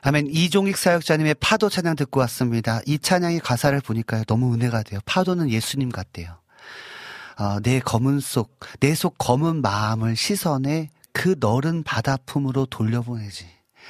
아멘. 이종익 사역자님의 파도 찬양 듣고 왔습니다. 이 찬양의 가사를 보니까요, 너무 은혜가 돼요. 파도는 예수님 같대요. 내 속 검은 마음을 시선에 그 너른 바다 품으로 돌려보내지.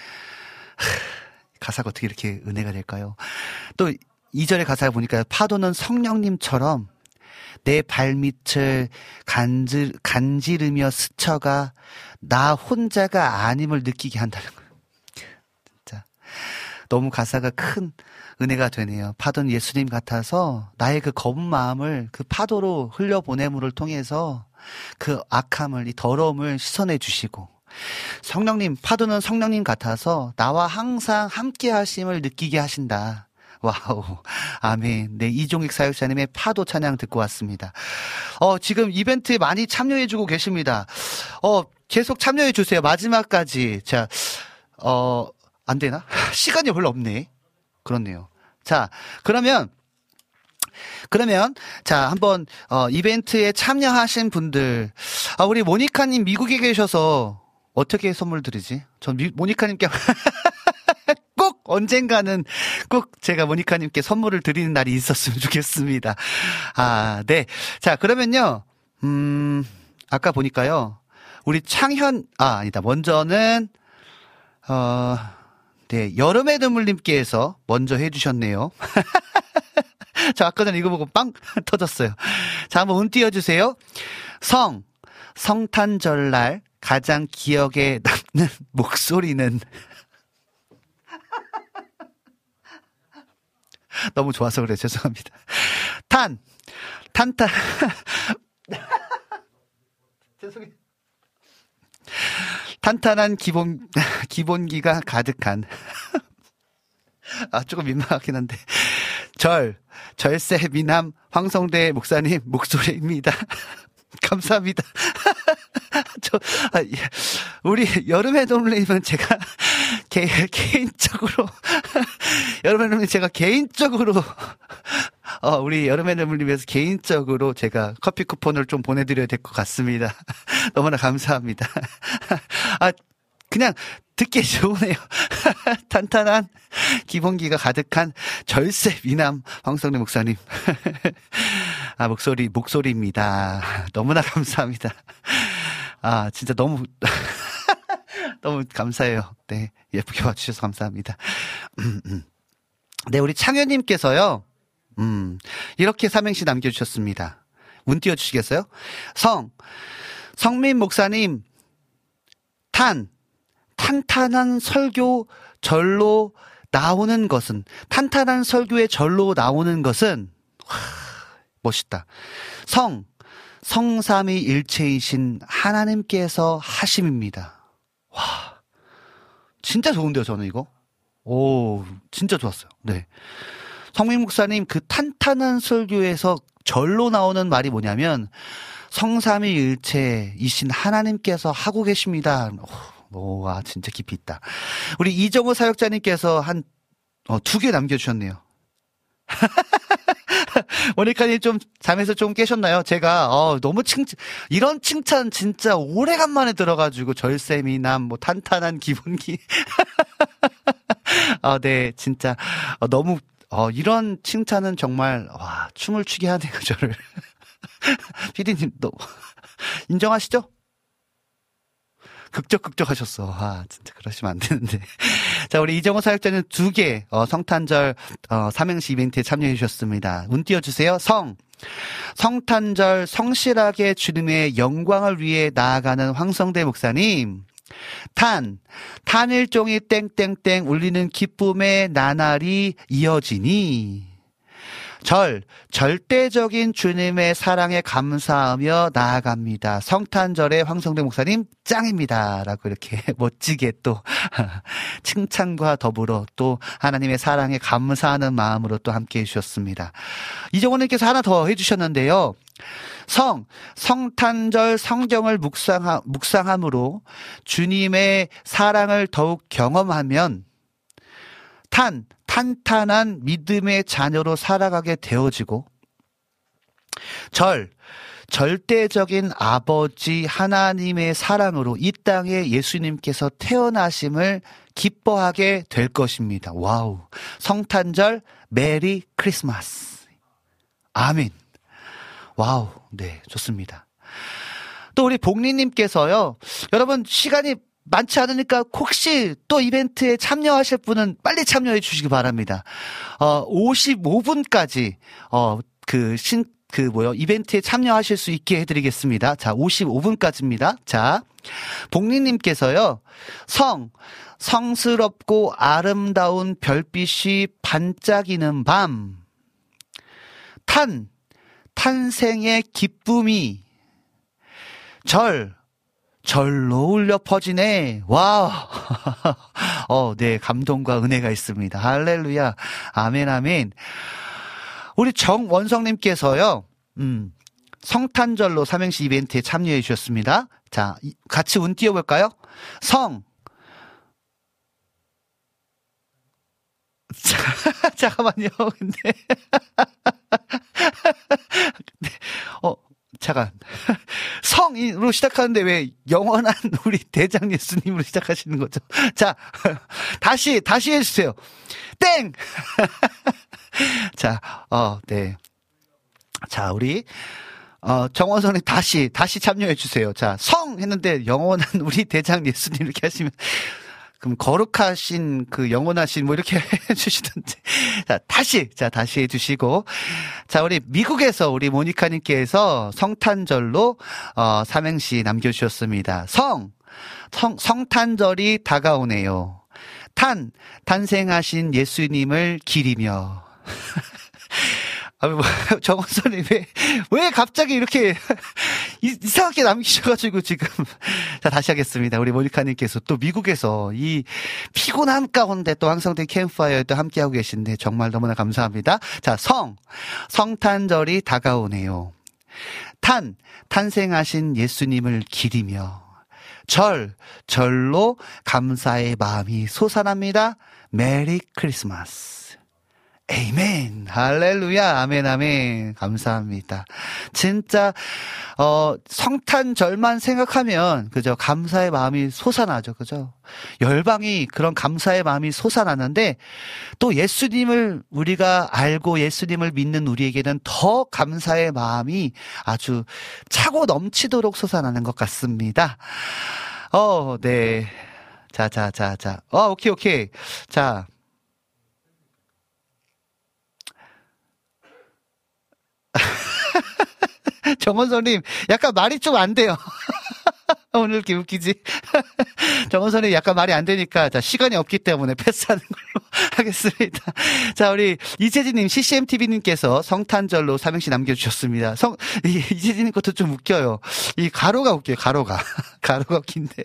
가사가 어떻게 이렇게 은혜가 될까요? 또 2절의 가사를 보니까 파도는 성령님처럼 내 발밑을 간지르며 스쳐가 나 혼자가 아님을 느끼게 한다는 거예요. 진짜 너무 가사가 큰 은혜가 되네요. 파도는 예수님 같아서 나의 그 검은 마음을 그 파도로 흘려보냄을 통해서 그 악함을, 이 더러움을 씻어내 주시고, 성령님, 파도는 성령님 같아서 나와 항상 함께 하심을 느끼게 하신다. 와우. 아멘. 네, 이종익 사역자님의 파도 찬양 듣고 왔습니다. 지금 이벤트에 많이 참여해주고 계십니다. 계속 참여해주세요. 마지막까지. 자, 안 되나? 시간이 별로 없네. 그렇네요. 자, 그러면, 자, 한번, 이벤트에 참여하신 분들, 우리 모니카님 미국에 계셔서 어떻게 선물 드리지? 전 모니카님께 꼭 언젠가는 꼭 제가 모니카님께 선물을 드리는 날이 있었으면 좋겠습니다. 네. 자, 그러면요, 아까 보니까요, 우리 아니다. 먼저는, 네, 여름의 눈물님께서 먼저 해주셨네요. 저 아까 전에 이거 보고 빵 터졌어요. 자, 한번 운 띄워주세요. 성탄절날 가장 기억에 남는 목소리는 너무 좋아서 그래요. 죄송합니다. 탄탄 죄송해요. 탄탄한 기본기가 가득한 조금 민망하긴 한데 절세 미남 황성대 목사님 목소리입니다. 감사합니다. 우리 여름의 동네님은 제가 개인적으로 여름의 동네 제가 개인적으로 우리 여름의 눈물님에서 개인적으로 제가 커피 쿠폰을 좀 보내드려야 될 것 같습니다. 너무나 감사합니다. 그냥 듣기 좋으네요. 탄탄한 기본기가 가득한 절세 미남 황성래 목사님. 목소리입니다. 너무나 감사합니다. 진짜 너무 감사해요. 네, 예쁘게 와주셔서 감사합니다. 네, 우리 창현님께서요, 이렇게 삼행시 남겨주셨습니다. 운 띄워주시겠어요? 성민 목사님, 탄탄한 설교 절로 나오는 것은, 탄탄한 설교의 절로 나오는 것은, 멋있다. 성삼위일체이신 하나님께서 하심입니다. 와, 진짜 좋은데요, 저는 이거? 진짜 좋았어요. 네. 성민 목사님 그 탄탄한 설교에서 절로 나오는 말이 뭐냐면, 성삼위일체이신 하나님께서 하고 계십니다. 진짜 깊이 있다. 우리 이정호 사역자님께서 두 개 남겨주셨네요. 모니카님 좀 잠에서 좀 깨셨나요? 제가 너무 이런 칭찬 진짜 오래간만에 들어가지고 절세미남 탄탄한 기본기 네, 진짜 너무 이런 칭찬은 정말 춤을 추게 하네요, 저를. 피디님 인정하시죠? 극적 하셨어. 진짜 그러시면 안 되는데. 자, 우리 이정호 사역자는 2개, 성탄절, 삼행시 이벤트에 참여해 주셨습니다. 운 띄워주세요. 성탄절 성실하게 주님의 영광을 위해 나아가는 황성대 목사님. 탄일종이 땡땡땡 울리는 기쁨의 나날이 이어지니. 절대적인 주님의 사랑에 감사하며 나아갑니다. 성탄절에 황성대 목사님 짱입니다. 라고 이렇게 멋지게 또 칭찬과 더불어 또 하나님의 사랑에 감사하는 마음으로 또 함께 해주셨습니다. 이정원님께서 하나 더 해주셨는데요. 성탄절 성경을 묵상함으로 주님의 사랑을 더욱 경험하면 탄탄한 믿음의 자녀로 살아가게 되어지고, 절대적인 아버지 하나님의 사랑으로 이 땅에 예수님께서 태어나심을 기뻐하게 될 것입니다. 와우. 성탄절 메리 크리스마스. 아멘. 와우. 네, 좋습니다. 또 우리 복리님께서요. 여러분 시간이 많지 않으니까 혹시 또 이벤트에 참여하실 분은 빨리 참여해 주시기 바랍니다. 55분까지 이벤트에 참여하실 수 있게 해드리겠습니다. 자, 55분까지입니다. 자, 복리님께서요, 성스럽고 아름다운 별빛이 반짝이는 밤, 탄생의 기쁨이, 절로 울려 퍼지네. 와. 네, 감동과 은혜가 있습니다. 할렐루야. 아멘, 아멘. 우리 정원성님께서요, 성탄절로 삼행시 이벤트에 참여해 주셨습니다. 자, 같이 운 띄워볼까요? 잠깐만요, 근데. 네, 잠깐. 성으로 시작하는데 왜 영원한 우리 대장 예수님으로 시작하시는 거죠? 자, 다시 해주세요. 땡! 자, 네. 자, 우리, 정원선이 다시 참여해주세요. 자, 성! 했는데 영원한 우리 대장 예수님 이렇게 하시면, 그럼 거룩하신 영원하신 이렇게 해주시던데. 자, 다시 해주시고. 자, 우리 미국에서 우리 모니카님께서 성탄절로, 삼행시 남겨주셨습니다. 성탄절이 다가오네요. 탄생하신 예수님을 기리며. 정원선이 왜 갑자기 이렇게 이상하게 남기셔가지고 지금. 자, 다시 하겠습니다. 우리 모니카님께서 또 미국에서 이 피곤함 가운데 또 황성대 캠프파이어에 또 함께하고 계신데 정말 너무나 감사합니다. 자, 성탄절이 다가오네요. 탄생하신 예수님을 기리며. 절로 감사의 마음이 솟아납니다. 메리 크리스마스. 에이멘. 할렐루야. 아멘, 아멘. 감사합니다. 진짜, 성탄절만 생각하면, 그죠? 감사의 마음이 솟아나죠. 그죠? 열방이 그런 감사의 마음이 솟아나는데, 또 예수님을 우리가 알고 예수님을 믿는 우리에게는 더 감사의 마음이 아주 차고 넘치도록 솟아나는 것 같습니다. 네. 자. 오케이. 자. 정원선님, 약간 말이 좀 안 돼요. 오늘 이렇게 웃기지? 정원선님 약간 말이 안 되니까, 자, 시간이 없기 때문에 패스하는 걸로 하겠습니다. 자, 우리 이재진님, CCMTV님께서 성탄절로 삼행시 남겨주셨습니다. 이재진님 것도 좀 웃겨요. 이 가로가 웃겨요, 가로가. 가로가 웃긴데.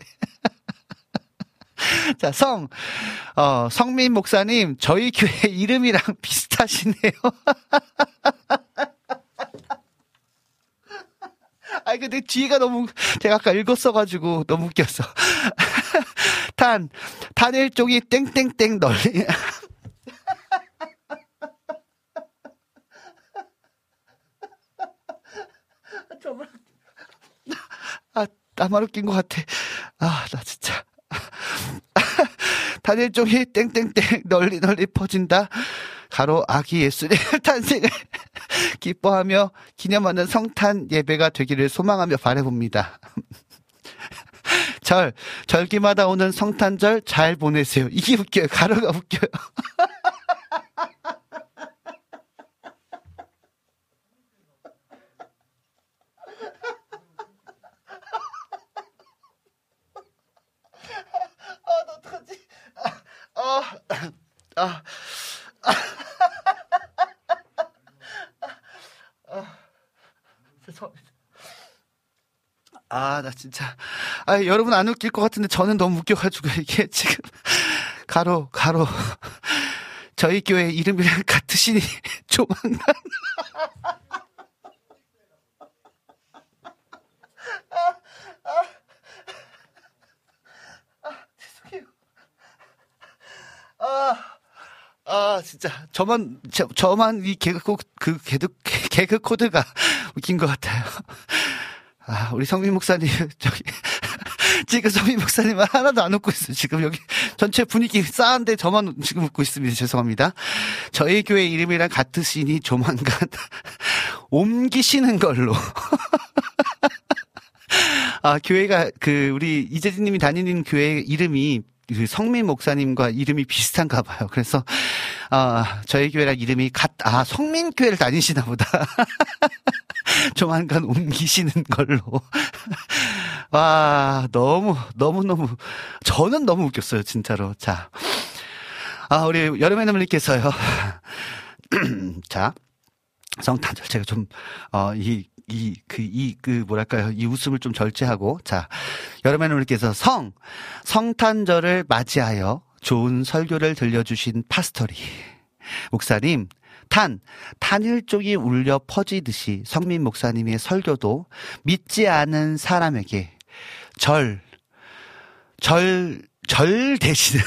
자, 성민 목사님, 저희 교회 이름이랑 비슷하시네요. 아니, 근데 뒤가 제가 아까 읽었어가지고 너무 웃겼어. 탄일종이 땡땡땡 널리. 정말. 나만 웃긴 것 같아. 나 진짜. 단일종이 땡땡땡 널리 퍼진다. 가로 아기 예수님 탄생을 기뻐하며 기념하는 성탄 예배가 되기를 소망하며 바라봅니다. 절기마다 오는 성탄절 잘 보내세요. 이게 웃겨요. 가로가 웃겨요. 너 어떡하지? 나 진짜. 여러분 안 웃길 것 같은데 저는 너무 웃겨가지고 이게 지금. 가로. 저희 교회 이름이랑 같으시니 조만간. 죄송해요. 진짜 저만 이 개그 코드가 웃긴 것 같아요. 아, 우리 성민 목사님, 저기, 지금 성민 목사님은 하나도 안 웃고 있어요. 지금 여기 전체 분위기 싸한데 저만 지금 웃고 있습니다. 죄송합니다. 저희 교회 이름이랑 같으시니 조만간 옮기시는 걸로. 아, 교회가, 우리 이재진 님이 다니는 교회 이름이 성민 목사님과 이름이 비슷한가 봐요. 그래서, 저희 교회랑 이름이 성민 교회를 다니시나 보다. 조만간 옮기시는 걸로. 와, 너무, 저는 너무 웃겼어요, 진짜로. 자. 우리 여름의 눈물님께서요. 자. 성탄절, 제가 좀, 뭐랄까요. 이 웃음을 좀 절제하고. 자. 여름의 눈물님께서 성탄절을 맞이하여 좋은 설교를 들려주신 파스토리. 목사님, 탄일종이 울려 퍼지듯이 성민 목사님의 설교도 믿지 않은 사람에게 절 대신,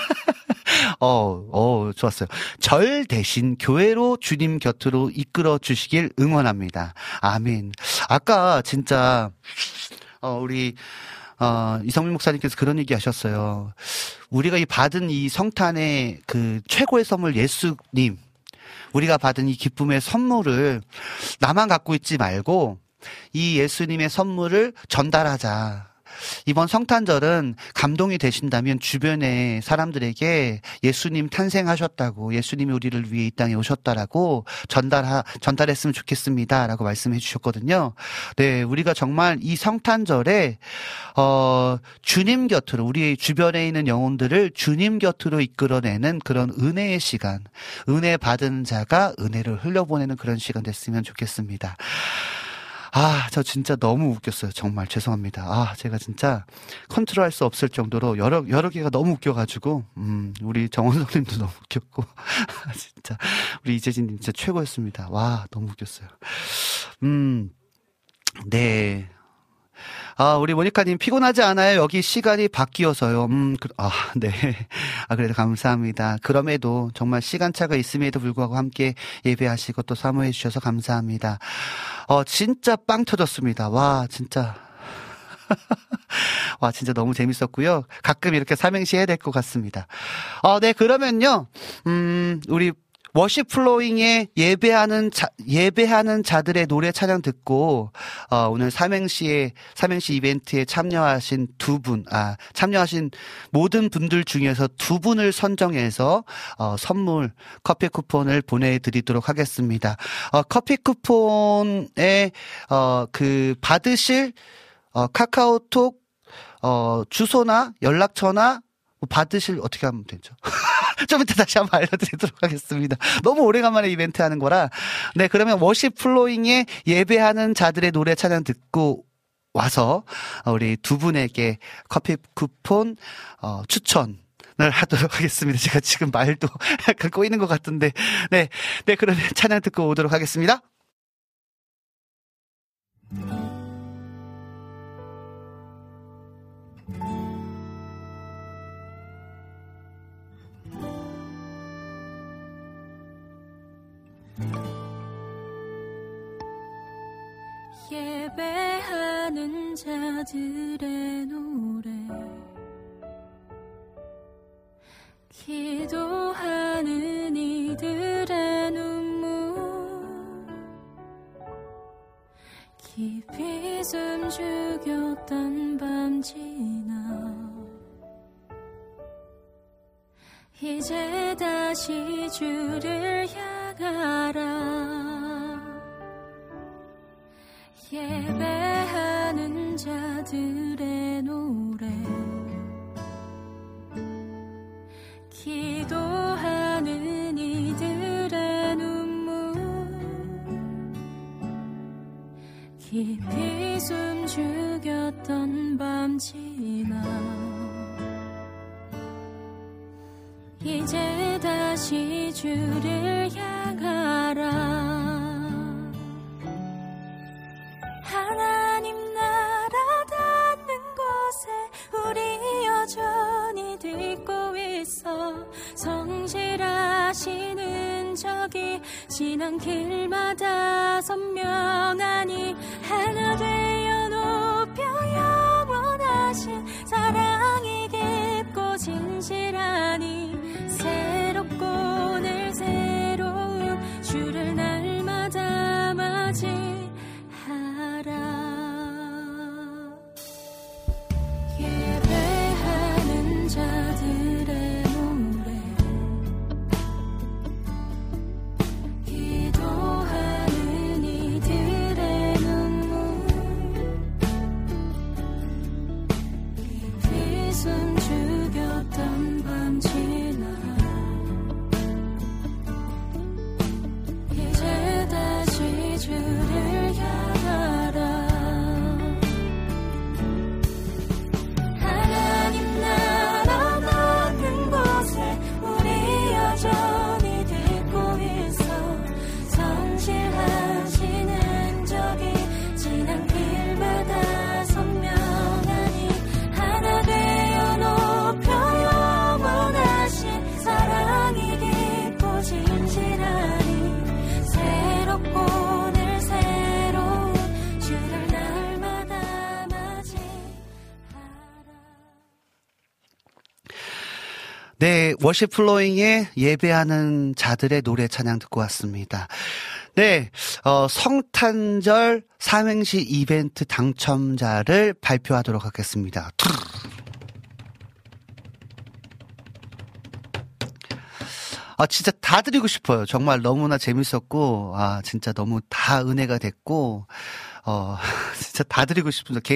좋았어요. 절 대신 교회로 주님 곁으로 이끌어 주시길 응원합니다. 아멘. 아까 진짜, 우리, 이성민 목사님께서 그런 얘기 하셨어요. 우리가 받은 이 성탄의 최고의 선물 예수님, 우리가 받은 이 기쁨의 선물을 나만 갖고 있지 말고 이 예수님의 선물을 전달하자. 이번 성탄절은 감동이 되신다면 주변의 사람들에게 예수님 탄생하셨다고, 예수님이 우리를 위해 이 땅에 오셨다라고 전달했으면 좋겠습니다. 라고 말씀해 주셨거든요. 네, 우리가 정말 이 성탄절에, 주님 곁으로, 우리 주변에 있는 영혼들을 주님 곁으로 이끌어내는 그런 은혜의 시간, 은혜 받은 자가 은혜를 흘려보내는 그런 시간 됐으면 좋겠습니다. 저 진짜 너무 웃겼어요. 정말 죄송합니다. 제가 진짜 컨트롤할 수 없을 정도로 여러 개가 너무 웃겨가지고, 우리 정원성님도 너무 웃겼고, 진짜 우리 이재진님 진짜 최고였습니다. 와, 너무 웃겼어요. 네. 우리 모니카님 피곤하지 않아요? 여기 시간이 바뀌어서요. 네. 그래도 감사합니다. 그럼에도 정말 시간차가 있음에도 불구하고 함께 예배하시고 또 사모해 주셔서 감사합니다. 진짜 빵 터졌습니다. 와, 진짜. 와, 진짜 너무 재밌었고요. 가끔 이렇게 삼행시 해야 될 것 같습니다. 네, 그러면요. 우리 워십 플로잉에 예배하는 자들의 노래 찬양 듣고, 오늘 삼행시 이벤트에 참여하신 참여하신 모든 분들 중에서 2분을 선정해서, 선물, 커피 쿠폰을 보내드리도록 하겠습니다. 커피 쿠폰에, 받으실, 카카오톡, 주소나 연락처나, 받으실, 어떻게 하면 되죠? 좀 이따 다시 한번 알려드리도록 하겠습니다. 너무 오래간만에 이벤트 하는 거라. 네, 그러면 워십 플로잉에 예배하는 자들의 노래 찬양 듣고 와서 우리 2분에게 커피 쿠폰 추천을 하도록 하겠습니다. 제가 지금 말도 약간 꼬이는 것 같은데. 네, 그러면 찬양 듣고 오도록 하겠습니다. 예배하는 자들의 노래, 기도하는 이들의 눈물, 깊이 숨죽였던 밤 지나 이제 다시 주를 향하라. 예배하는 자들의 노래, 기도하는 이들의 눈물, 깊이 숨죽였던 밤 지나 이제 다시 주를 향하라. 하나님 나라 닿는 곳에 우리 여전히 듣고 있어. 성실하시는 저기 지난 길마다 선명하니 하나 되어 높여 영원하신 사랑이 깊고 진실하니 새롭고 늘 새로운 주를 날마다 맞이하라. 예배하는 자들의 노래, 기도하는 이들의 눈물, 깊이 숨죽였던 밤 지나 이제 다시 주를 향하라. 하나님 나라 닿는 곳에 우리 여전히 듣고 있어. 성실하시는 적이 지난 길마다 선명하니 하나 되어 높여 영원하신 사랑이 깊고 진실하니 새롭고 늘 새로운 주를 날마다 맞이하라. 네, 워십 플로잉의 예배하는 자들의 노래 찬양 듣고 왔습니다. 네, 성탄절 삼행시 이벤트 당첨자를 발표하도록 하겠습니다. 진짜 다 드리고 싶어요. 정말 너무나 재밌었고, 진짜 너무 다 은혜가 됐고, 진짜 다 드리고 싶습니다.